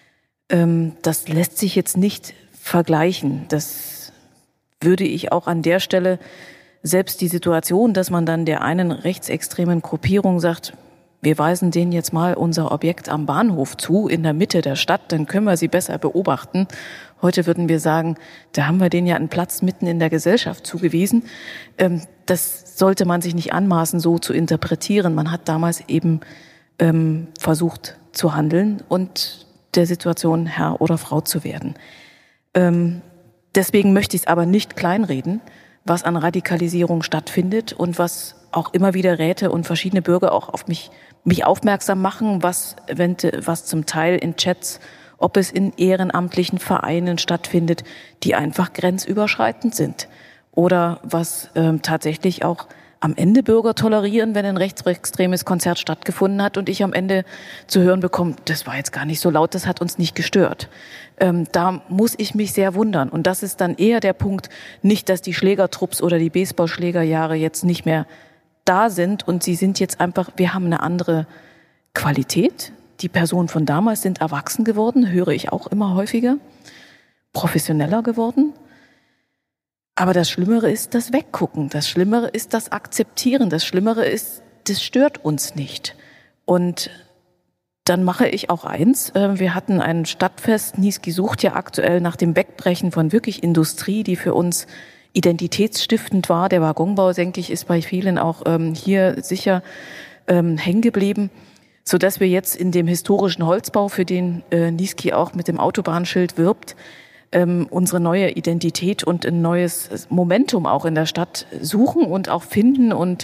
Das lässt sich jetzt nicht vergleichen. Das würde ich auch an der Stelle, selbst die Situation, dass man dann der einen rechtsextremen Gruppierung sagt, wir weisen denen jetzt mal unser Objekt am Bahnhof zu, in der Mitte der Stadt, dann können wir sie besser beobachten Heute würden wir sagen, da haben wir denen ja einen Platz mitten in der Gesellschaft zugewiesen. Ähm, das sollte man sich nicht anmaßen, so zu interpretieren. Man hat damals eben ähm, versucht zu handeln und der Situation Herr oder Frau zu werden. Ähm, deswegen möchte ich es aber nicht kleinreden, was an Radikalisierung stattfindet und was auch immer wieder Räte und verschiedene Bürger auch auf mich, mich aufmerksam machen, was, was zum Teil in Chats, ob es in ehrenamtlichen Vereinen stattfindet, die einfach grenzüberschreitend sind. Oder was ähm, tatsächlich auch am Ende Bürger tolerieren, wenn ein rechtsextremes Konzert stattgefunden hat und ich am Ende zu hören bekomme, das war jetzt gar nicht so laut, das hat uns nicht gestört. Ähm, da muss ich mich sehr wundern. Und das ist dann eher der Punkt, nicht, dass die Schlägertrupps oder die Baseballschlägerjahre jetzt nicht mehr da sind und sie sind jetzt einfach, wir haben eine andere Qualität. Die Personen von damals sind erwachsen geworden, höre ich auch immer häufiger, professioneller geworden. Aber das Schlimmere ist das Weggucken, das Schlimmere ist das Akzeptieren, das Schlimmere ist, das stört uns nicht. Und dann mache ich auch eins, wir hatten ein Stadtfest, Niesky sucht ja aktuell nach dem Wegbrechen von wirklich Industrie, die für uns identitätsstiftend war. Der Waggonbau, denke ich, ist bei vielen auch ähm, hier sicher ähm, hängen geblieben, sodass wir jetzt in dem historischen Holzbau, für den äh, Niesky auch mit dem Autobahnschild wirbt, ähm, unsere neue Identität und ein neues Momentum auch in der Stadt suchen und auch finden und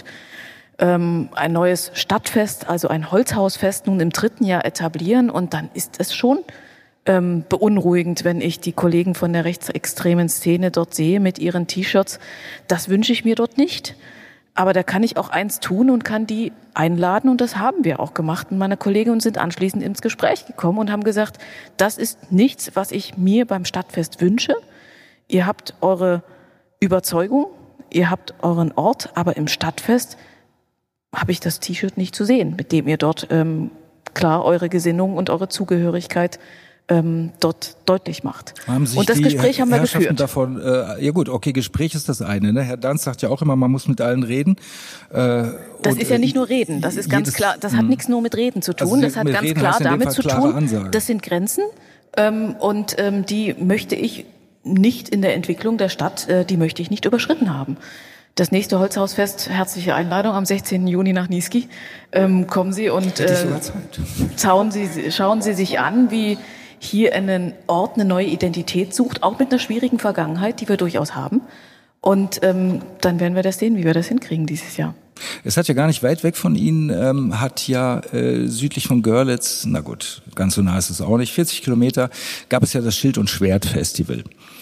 ähm, ein neues Stadtfest, also ein Holzhausfest nun im dritten Jahr etablieren. Und dann ist es schon ähm, beunruhigend, wenn ich die Kollegen von der rechtsextremen Szene dort sehe mit ihren T-Shirts. Das wünsche ich mir dort nicht. Aber da kann ich auch eins tun und kann die einladen und das haben wir auch gemacht. Und meine Kolleginnen sind anschließend ins Gespräch gekommen und haben gesagt, das ist nichts, was ich mir beim Stadtfest wünsche. Ihr habt eure Überzeugung, ihr habt euren Ort, aber im Stadtfest habe ich das T-Shirt nicht zu sehen, mit dem ihr dort ähm, klar eure Gesinnung und eure Zugehörigkeit Ähm, dort deutlich macht. Haben sich und das die Gespräch haben wir geführt. Davon, äh, ja gut, okay, Gespräch ist das eine. Ne? Herr Danz sagt ja auch immer, man muss mit allen reden. Äh, das und, ist ja nicht nur Reden, das ist ganz klar, das hat nichts nur mit Reden zu tun, also das hat ganz Reden klar damit zu tun, Ansage. Das sind Grenzen ähm, und ähm, die möchte ich nicht in der Entwicklung der Stadt, äh, die möchte ich nicht überschritten haben. Das nächste Holzhausfest, herzliche Einladung am sechzehnten Juni nach Niesky. Ähm, kommen Sie und äh, schauen Sie, schauen Sie sich an, wie hier einen Ort eine neue Identität sucht, auch mit einer schwierigen Vergangenheit, die wir durchaus haben. Und ähm, dann werden wir das sehen, wie wir das hinkriegen dieses Jahr. Es hat ja gar nicht weit weg von Ihnen, ähm, hat ja äh, südlich von Görlitz, na gut, ganz so nah ist es auch nicht, vierzig Kilometer, gab es ja das Schild- und Schwert-Festival.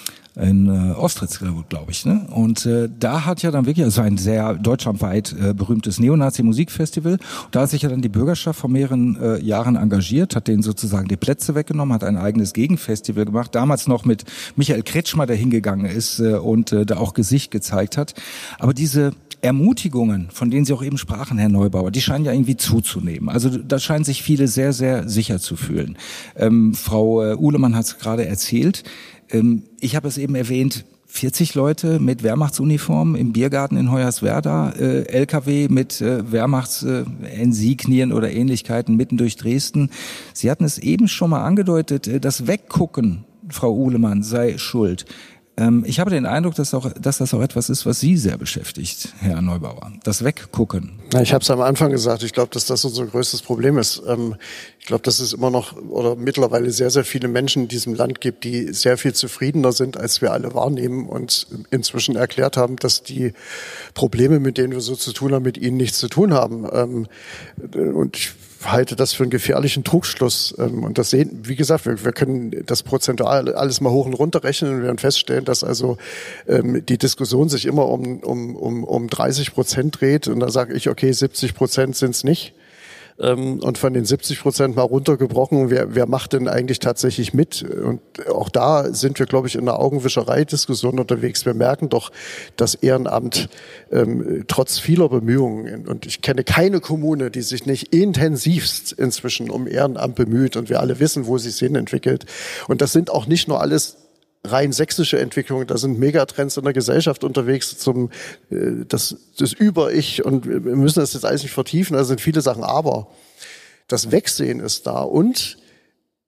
In äh, Ostritz, glaube ich, ne? Und äh, da hat ja dann wirklich, also ein sehr deutschlandweit äh, berühmtes Neonazi-Musikfestival. Da hat sich ja dann die Bürgerschaft vor mehreren äh, Jahren engagiert, hat denen sozusagen die Plätze weggenommen, hat ein eigenes Gegenfestival gemacht. Damals noch mit Michael Kretschmer, der hingegangen ist äh, und äh, da auch Gesicht gezeigt hat. Aber diese Ermutigungen, von denen Sie auch eben sprachen, Herr Neubauer, die scheinen ja irgendwie zuzunehmen. Also da scheinen sich viele sehr, sehr sicher zu fühlen. Ähm, Frau äh, Uhlemann hat es gerade erzählt. Ähm, ich habe es eben erwähnt, vierzig Leute mit Wehrmachtsuniform im Biergarten in Hoyerswerda, äh, L K W mit äh, Wehrmachtsinsignien äh, oder Ähnlichkeiten mitten durch Dresden. Sie hatten es eben schon mal angedeutet, äh, das Weggucken, Frau Uhlemann, sei schuld. Ähm, ich habe den Eindruck, dass, auch, dass das auch etwas ist, was Sie sehr beschäftigt, Herr Neubauer. Das Weggucken. Na, ich habe es am Anfang gesagt, ich glaube, dass das unser größtes Problem ist. Ähm, ich glaube, dass es immer noch oder mittlerweile sehr, sehr viele Menschen in diesem Land gibt, die sehr viel zufriedener sind, als wir alle wahrnehmen und inzwischen erklärt haben, dass die Probleme, mit denen wir so zu tun haben, mit ihnen nichts zu tun haben. Ähm, und ich halte das für einen gefährlichen Trugschluss. Und das sehen, wie gesagt, wir, wir können das prozentual alles mal hoch und runter rechnen und werden feststellen, dass also ähm, die Diskussion sich immer um, um, um, um dreißig Prozent dreht. Und da sage ich, okay, siebzig Prozent sind es nicht. Ähm, und von den siebzig Prozent mal runtergebrochen, wer, wer macht denn eigentlich tatsächlich mit? Und auch da sind wir, glaube ich, in einer Augenwischerei-Diskussion unterwegs. Wir merken doch, dass Ehrenamt ähm, trotz vieler Bemühungen, und ich kenne keine Kommune, die sich nicht intensivst inzwischen um Ehrenamt bemüht, und wir alle wissen, wo sie es hin entwickelt. Und das sind auch nicht nur alles rein sächsische Entwicklung, da sind Megatrends in der Gesellschaft unterwegs zum äh, das, das Über-Ich, und wir müssen das jetzt alles nicht vertiefen, da sind viele Sachen, aber das Wegsehen ist da und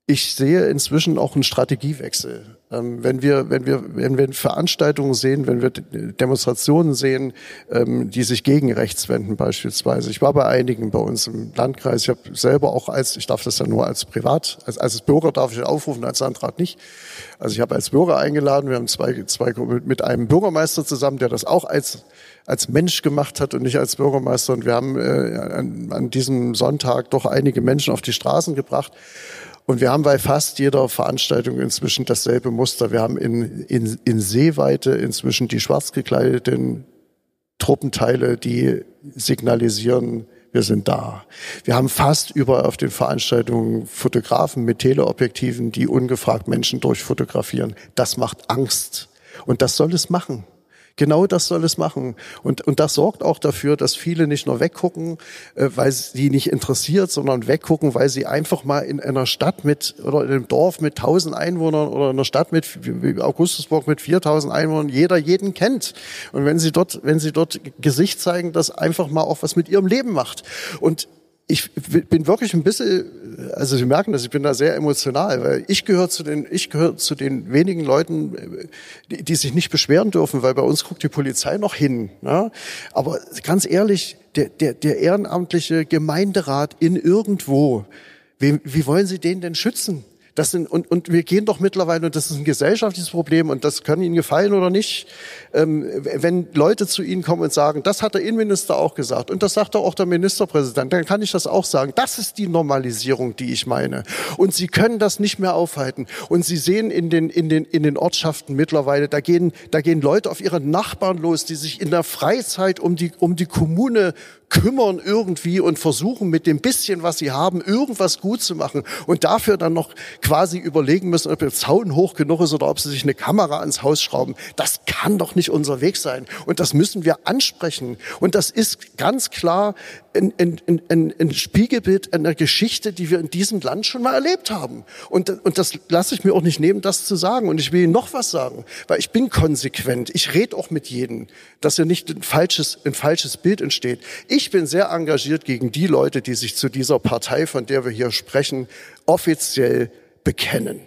Ich sehe inzwischen auch einen Strategiewechsel. Ähm, wenn wir, wenn wir, wenn wir Veranstaltungen sehen, wenn wir Demonstrationen sehen, ähm, die sich gegen rechts wenden beispielsweise. Ich war bei einigen bei uns im Landkreis. Ich habe selber auch als, ich darf das ja nur als Privat, als, als Bürger darf ich aufrufen, als Landrat nicht. Also ich habe als Bürger eingeladen. Wir haben zwei, zwei mit einem Bürgermeister zusammen, der das auch als als Mensch gemacht hat und nicht als Bürgermeister. Und wir haben äh, an, an diesem Sonntag doch einige Menschen auf die Straßen gebracht. Und wir haben bei fast jeder Veranstaltung inzwischen dasselbe Muster. Wir haben in, in, in Sehweite inzwischen die schwarz gekleideten Truppenteile, die signalisieren, wir sind da. Wir haben fast überall auf den Veranstaltungen Fotografen mit Teleobjektiven, die ungefragt Menschen durchfotografieren. Das macht Angst. Und das soll es machen. Genau das soll es machen. Und, und das sorgt auch dafür, dass viele nicht nur weggucken, äh, weil sie nicht interessiert, sondern weggucken, weil sie einfach mal in einer Stadt mit, oder in einem Dorf mit tausend Einwohnern oder in einer Stadt mit, wie Augustusburg mit viertausend Einwohnern, jeder jeden kennt. Und wenn sie dort, wenn sie dort Gesicht zeigen, das einfach mal auch was mit ihrem Leben macht. Und ich bin wirklich ein bisschen, also Sie merken das, ich bin da sehr emotional, weil ich gehöre zu den, ich gehöre zu den wenigen Leuten, die, die sich nicht beschweren dürfen, weil bei uns guckt die Polizei noch hin. Ne? Aber ganz ehrlich, der, der, der ehrenamtliche Gemeinderat in irgendwo, wie, wie wollen Sie den denn schützen? Das sind, und, und wir gehen doch mittlerweile, und das ist ein gesellschaftliches Problem, und das kann Ihnen gefallen oder nicht, ähm, wenn Leute zu Ihnen kommen und sagen, das hat der Innenminister auch gesagt, und das sagt auch der Ministerpräsident, dann kann ich das auch sagen. Das ist die Normalisierung, die ich meine. Und Sie können das nicht mehr aufhalten. Und Sie sehen in den, in den, in den Ortschaften mittlerweile, da gehen, da gehen Leute auf ihre Nachbarn los, die sich in der Freizeit um die, um die Kommune kümmern irgendwie und versuchen mit dem bisschen, was sie haben, irgendwas gut zu machen und dafür dann noch quasi überlegen müssen, ob der Zaun hoch genug ist oder ob sie sich eine Kamera ans Haus schrauben. Das kann doch nicht unser Weg sein. Und das müssen wir ansprechen. Und das ist ganz klar ein, ein, ein, ein Spiegelbild einer Geschichte, die wir in diesem Land schon mal erlebt haben. Und, und das lasse ich mir auch nicht nehmen, das zu sagen. Und ich will Ihnen noch was sagen, weil ich bin konsequent. Ich rede auch mit jedem, dass hier nicht ein falsches, ein falsches Bild entsteht. Ich bin sehr engagiert gegen die Leute, die sich zu dieser Partei, von der wir hier sprechen, offiziell bekennen.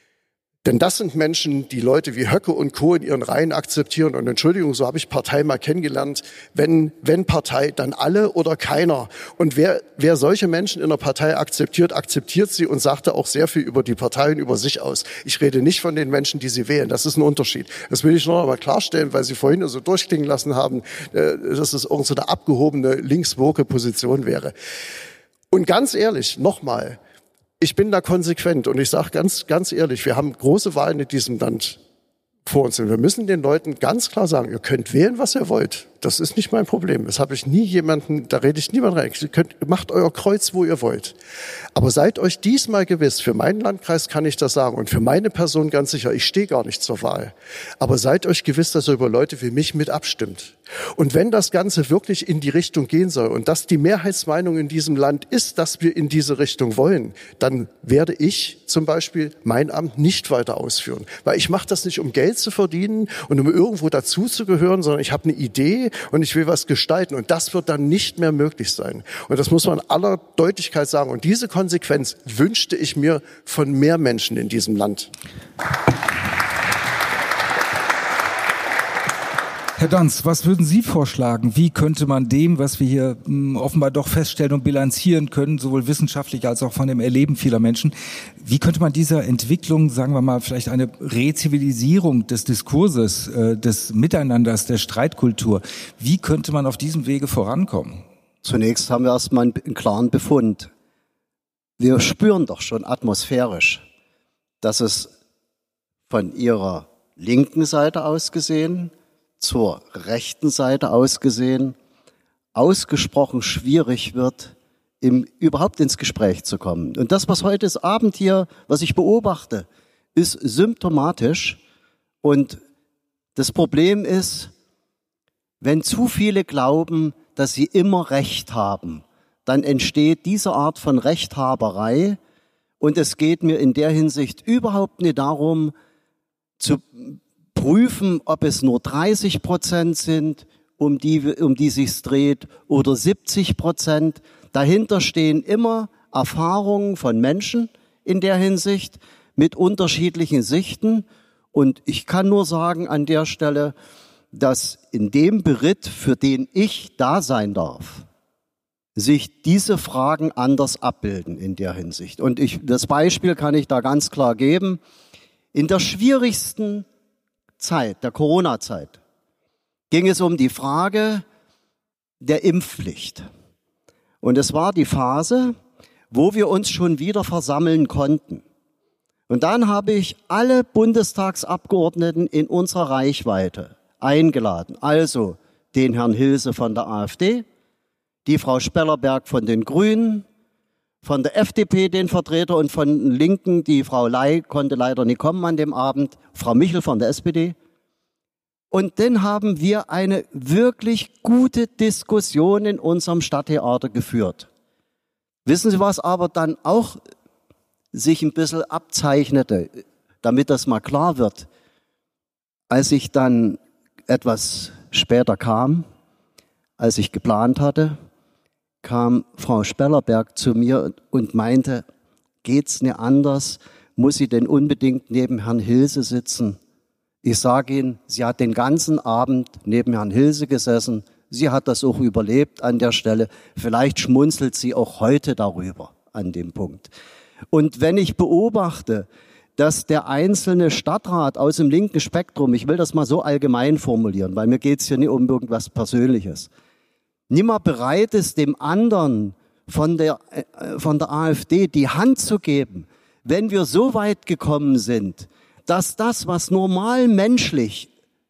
Denn das sind Menschen, die Leute wie Höcke und Co. in ihren Reihen akzeptieren. Und Entschuldigung, so habe ich Partei mal kennengelernt. Wenn, wenn Partei, dann alle oder keiner. Und wer, wer solche Menschen in der Partei akzeptiert, akzeptiert sie und sagte auch sehr viel über die Partei und über sich aus. Ich rede nicht von den Menschen, die sie wählen. Das ist ein Unterschied. Das will ich noch einmal klarstellen, weil Sie vorhin so durchklingen lassen haben, dass es irgend so eine abgehobene links-woke Position wäre. Und ganz ehrlich, nochmal, ich bin da konsequent und ich sage ganz, ganz ehrlich, wir haben große Wahlen in diesem Land vor uns und wir müssen den Leuten ganz klar sagen, ihr könnt wählen, was ihr wollt. Das ist nicht mein Problem. Das habe ich nie jemanden, da rede ich niemand rein. Ihr könnt, macht euer Kreuz, wo ihr wollt. Aber seid euch diesmal gewiss, für meinen Landkreis kann ich das sagen und für meine Person ganz sicher, ich stehe gar nicht zur Wahl. Aber seid euch gewiss, dass ihr über Leute wie mich mit abstimmt. Und wenn das Ganze wirklich in die Richtung gehen soll und dass die Mehrheitsmeinung in diesem Land ist, dass wir in diese Richtung wollen, dann werde ich zum Beispiel mein Amt nicht weiter ausführen. Weil ich mache das nicht, um Geld zu verdienen und um irgendwo dazuzugehören, sondern ich habe eine Idee und ich will was gestalten. Und das wird dann nicht mehr möglich sein. Und das muss man in aller Deutlichkeit sagen. Und diese Konsequenz wünschte ich mir von mehr Menschen in diesem Land. Herr Danz, was würden Sie vorschlagen? Wie könnte man dem, was wir hier mh, offenbar doch feststellen und bilanzieren können, sowohl wissenschaftlich als auch von dem Erleben vieler Menschen, wie könnte man dieser Entwicklung, sagen wir mal, vielleicht eine Rezivilisierung des Diskurses, äh, des Miteinanders, der Streitkultur, wie könnte man auf diesem Wege vorankommen? Zunächst haben wir erstmal einen, einen klaren Befund. Wir spüren doch schon atmosphärisch, dass es von Ihrer linken Seite aus gesehen, zur rechten Seite aus gesehen, ausgesprochen schwierig wird, im, überhaupt ins Gespräch zu kommen. Und das, was heute Abend hier, was ich beobachte, ist symptomatisch. Und das Problem ist, wenn zu viele glauben, dass sie immer Recht haben, dann entsteht diese Art von Rechthaberei. Und es geht mir in der Hinsicht überhaupt nicht darum, zu prüfen, ob es nur dreißig Prozent sind, um die, um die sich's dreht, oder siebzig Prozent. Dahinter stehen immer Erfahrungen von Menschen in der Hinsicht mit unterschiedlichen Sichten. Und ich kann nur sagen an der Stelle, dass in dem Beritt, für den ich da sein darf, sich diese Fragen anders abbilden in der Hinsicht. Und ich, das Beispiel kann ich da ganz klar geben. In der schwierigsten Zeit, der Corona-Zeit, ging es um die Frage der Impfpflicht. Und es war die Phase, wo wir uns schon wieder versammeln konnten. Und dann habe ich alle Bundestagsabgeordneten in unserer Reichweite eingeladen. Also den Herrn Hilse von der AfD, die Frau Spellerberg von den Grünen, von der F D P den Vertreter und von den Linken, die Frau Ley konnte leider nicht kommen an dem Abend, Frau Michel von der S P D. Und dann haben wir eine wirklich gute Diskussion in unserem Stadttheater geführt. Wissen Sie, was aber dann auch sich ein bisschen abzeichnete, damit das mal klar wird? Als ich dann etwas später kam, als ich geplant hatte, kam Frau Spellerberg zu mir und meinte, geht's nicht anders? Muss sie denn unbedingt neben Herrn Hilse sitzen? Ich sage Ihnen, sie hat den ganzen Abend neben Herrn Hilse gesessen. Sie hat das auch überlebt an der Stelle. Vielleicht schmunzelt sie auch heute darüber an dem Punkt. Und wenn ich beobachte, dass der einzelne Stadtrat aus dem linken Spektrum, ich will das mal so allgemein formulieren, weil mir geht's hier nicht um irgendwas Persönliches, nimmer bereit ist, dem anderen von der, äh, von der AfD die Hand zu geben, wenn wir so weit gekommen sind, dass das, was normal menschlich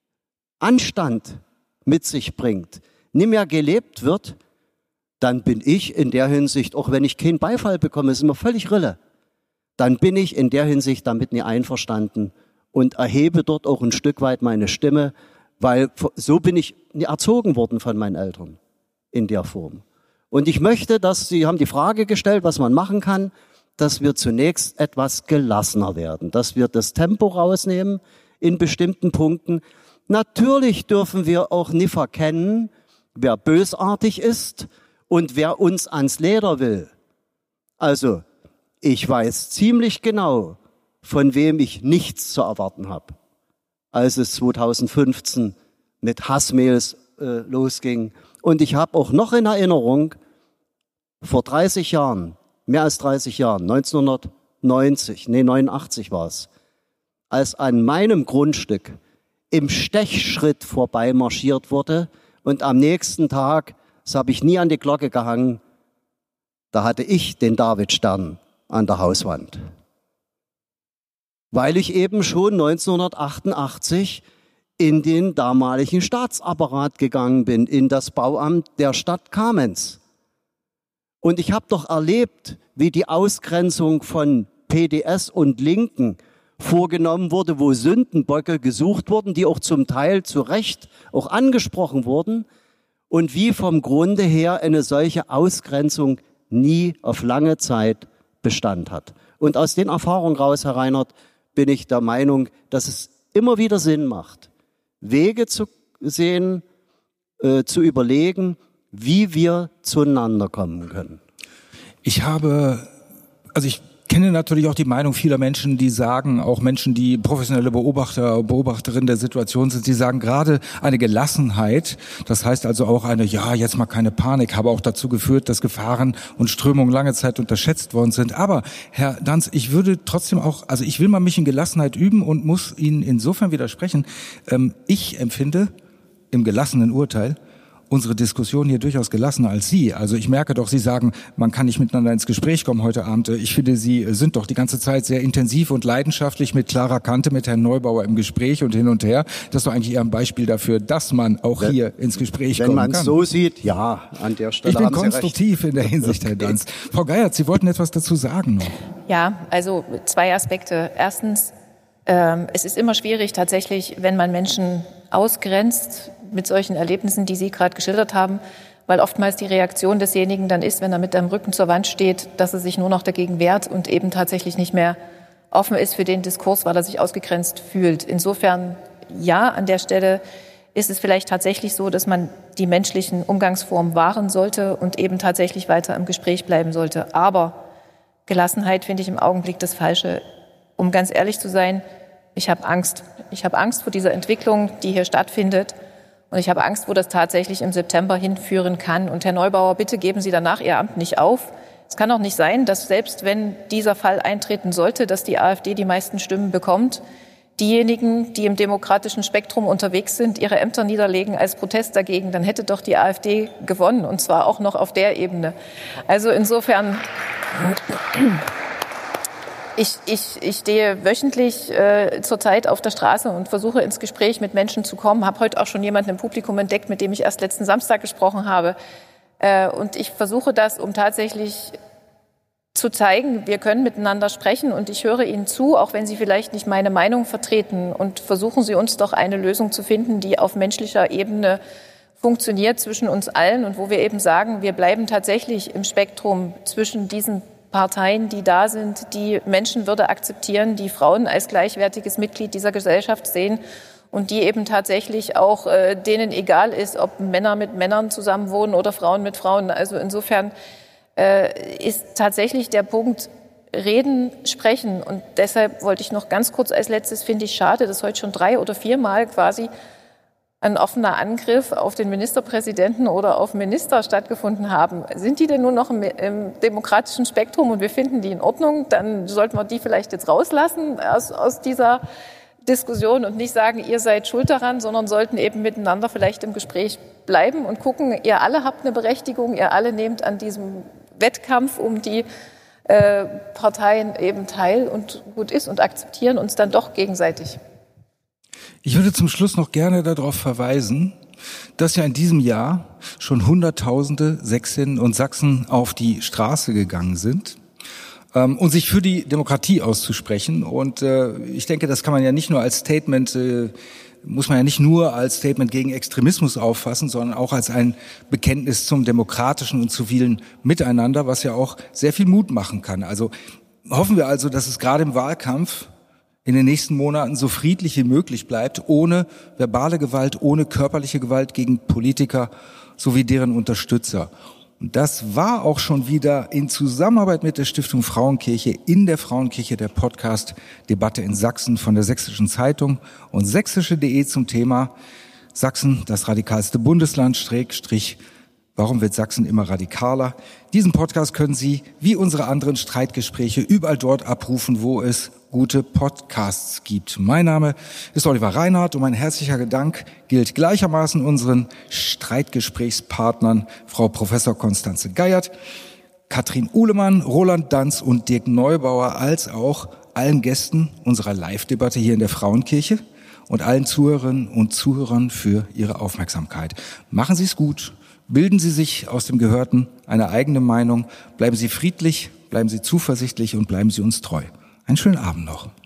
Anstand mit sich bringt, nicht mehr gelebt wird, dann bin ich in der Hinsicht, auch wenn ich keinen Beifall bekomme, ist immer völlig Rille, dann bin ich in der Hinsicht damit nicht einverstanden und erhebe dort auch ein Stück weit meine Stimme, weil so bin ich nicht erzogen worden von meinen Eltern in der Form. Und ich möchte, dass Sie haben die Frage gestellt, was man machen kann, dass wir zunächst etwas gelassener werden, dass wir das Tempo rausnehmen in bestimmten Punkten. Natürlich dürfen wir auch nicht verkennen, wer bösartig ist und wer uns ans Leder will. Also, ich weiß ziemlich genau, von wem ich nichts zu erwarten habe, als es zweitausendfünfzehn mit Hassmails äh, losging. Und ich habe auch noch in Erinnerung, vor dreißig Jahren, mehr als dreißig Jahren, neunzehnhundertneunzig, nee, neunundachtzig war es, als an meinem Grundstück im Stechschritt vorbei marschiert wurde und am nächsten Tag, das habe ich nie an die Glocke gehangen, da hatte ich den Davidstern an der Hauswand. Weil ich eben schon neunzehnhundertachtundachtzig in den damaligen Staatsapparat gegangen bin, in das Bauamt der Stadt Kamenz. Und ich habe doch erlebt, wie die Ausgrenzung von P D S und Linken vorgenommen wurde, wo Sündenböcke gesucht wurden, die auch zum Teil zu Recht auch angesprochen wurden und wie vom Grunde her eine solche Ausgrenzung nie auf lange Zeit Bestand hat. Und aus den Erfahrungen raus, Herr Reinhardt, bin ich der Meinung, dass es immer wieder Sinn macht, Wege zu sehen, äh, zu überlegen, wie wir zueinander kommen können. Ich habe, also ich kenne natürlich auch die Meinung vieler Menschen, die sagen, auch Menschen, die professionelle Beobachter, Beobachterinnen der Situation sind, die sagen, gerade eine Gelassenheit, das heißt also auch eine, ja, jetzt mal keine Panik, habe auch dazu geführt, dass Gefahren und Strömungen lange Zeit unterschätzt worden sind. Aber, Herr Danz, ich würde trotzdem auch, also ich will mal mich in Gelassenheit üben und muss Ihnen insofern widersprechen. Ähm, ich empfinde im gelassenen Urteil unsere Diskussion hier durchaus gelassener als Sie. Also ich merke doch, Sie sagen, man kann nicht miteinander ins Gespräch kommen heute Abend. Ich finde, Sie sind doch die ganze Zeit sehr intensiv und leidenschaftlich mit klarer Kante, mit Herrn Neubauer im Gespräch und hin und her. Das ist doch eigentlich eher ein Beispiel dafür, dass man auch wenn, hier ins Gespräch kommen kann. Wenn man es so sieht, ja, an der Stelle Ich bin haben Sie konstruktiv recht. in der Hinsicht, Herr Danz. Frau Geiert, Sie wollten etwas dazu sagen noch. Ja, also zwei Aspekte. Erstens, ähm, es ist immer schwierig tatsächlich, wenn man Menschen ausgrenzt mit solchen Erlebnissen, die Sie gerade geschildert haben, weil oftmals die Reaktion desjenigen dann ist, wenn er mit dem Rücken zur Wand steht, dass er sich nur noch dagegen wehrt und eben tatsächlich nicht mehr offen ist für den Diskurs, weil er sich ausgegrenzt fühlt. Insofern, ja, an der Stelle ist es vielleicht tatsächlich so, dass man die menschlichen Umgangsformen wahren sollte und eben tatsächlich weiter im Gespräch bleiben sollte. Aber Gelassenheit finde ich im Augenblick das Falsche. Um ganz ehrlich zu sein, ich habe Angst. Ich habe Angst vor dieser Entwicklung, die hier stattfindet. Und ich habe Angst, wo das tatsächlich im September hinführen kann. Und Herr Neubauer, bitte geben Sie danach Ihr Amt nicht auf. Es kann auch nicht sein, dass selbst wenn dieser Fall eintreten sollte, dass die AfD die meisten Stimmen bekommt, diejenigen, die im demokratischen Spektrum unterwegs sind, ihre Ämter niederlegen als Protest dagegen, dann hätte doch die AfD gewonnen, und zwar auch noch auf der Ebene. Also insofern, ich, ich, ich stehe wöchentlich äh, zurzeit auf der Straße und versuche ins Gespräch mit Menschen zu kommen, habe heute auch schon jemanden im Publikum entdeckt, mit dem ich erst letzten Samstag gesprochen habe. Äh, und ich versuche das, um tatsächlich zu zeigen, wir können miteinander sprechen und ich höre Ihnen zu, auch wenn Sie vielleicht nicht meine Meinung vertreten, und versuchen Sie uns doch eine Lösung zu finden, die auf menschlicher Ebene funktioniert zwischen uns allen und wo wir eben sagen, wir bleiben tatsächlich im Spektrum zwischen diesen Parteien, die da sind, die Menschenwürde akzeptieren, die Frauen als gleichwertiges Mitglied dieser Gesellschaft sehen und die eben tatsächlich auch äh, denen egal ist, ob Männer mit Männern zusammenwohnen oder Frauen mit Frauen. Also insofern äh, ist tatsächlich der Punkt Reden, Sprechen. Und deshalb wollte ich noch ganz kurz als letztes, finde ich schade, dass heute schon drei oder viermal quasi ein offener Angriff auf den Ministerpräsidenten oder auf Minister stattgefunden haben. Sind die denn nur noch im, im demokratischen Spektrum und wir finden die in Ordnung? Dann sollten wir die vielleicht jetzt rauslassen aus, aus dieser Diskussion und nicht sagen, ihr seid schuld daran, sondern sollten eben miteinander vielleicht im Gespräch bleiben und gucken, ihr alle habt eine Berechtigung, ihr alle nehmt an diesem Wettkampf um die äh, Parteien eben teil und gut ist und akzeptieren uns dann doch gegenseitig. Ich würde zum Schluss noch gerne darauf verweisen, dass ja in diesem Jahr schon Hunderttausende Sächsinnen und Sachsen auf die Straße gegangen sind, ähm, um sich für die Demokratie auszusprechen. Und äh, ich denke, das kann man ja nicht nur als Statement, äh, muss man ja nicht nur als Statement gegen Extremismus auffassen, sondern auch als ein Bekenntnis zum demokratischen und zivilen Miteinander, was ja auch sehr viel Mut machen kann. Also hoffen wir also, dass es gerade im Wahlkampf in den nächsten Monaten so friedlich wie möglich bleibt, ohne verbale Gewalt, ohne körperliche Gewalt gegen Politiker sowie deren Unterstützer. Und das war auch schon wieder in Zusammenarbeit mit der Stiftung Frauenkirche in der Frauenkirche der Podcast-Debatte in Sachsen von der Sächsischen Zeitung und sächsische punkt de zum Thema Sachsen, das radikalste Bundesland, Schrägstrich, warum wird Sachsen immer radikaler? Diesen Podcast können Sie, wie unsere anderen Streitgespräche, überall dort abrufen, wo es gute Podcasts gibt. Mein Name ist Oliver Reinhardt und mein herzlicher Dank gilt gleichermaßen unseren Streitgesprächspartnern Frau Professor Konstanze Geiert, Katrin Uhlemann, Roland Danz und Dirk Neubauer, als auch allen Gästen unserer Live-Debatte hier in der Frauenkirche und allen Zuhörerinnen und Zuhörern für Ihre Aufmerksamkeit. Machen Sie es gut. Bilden Sie sich aus dem Gehörten eine eigene Meinung. Bleiben Sie friedlich, bleiben Sie zuversichtlich und bleiben Sie uns treu. Einen schönen Abend noch.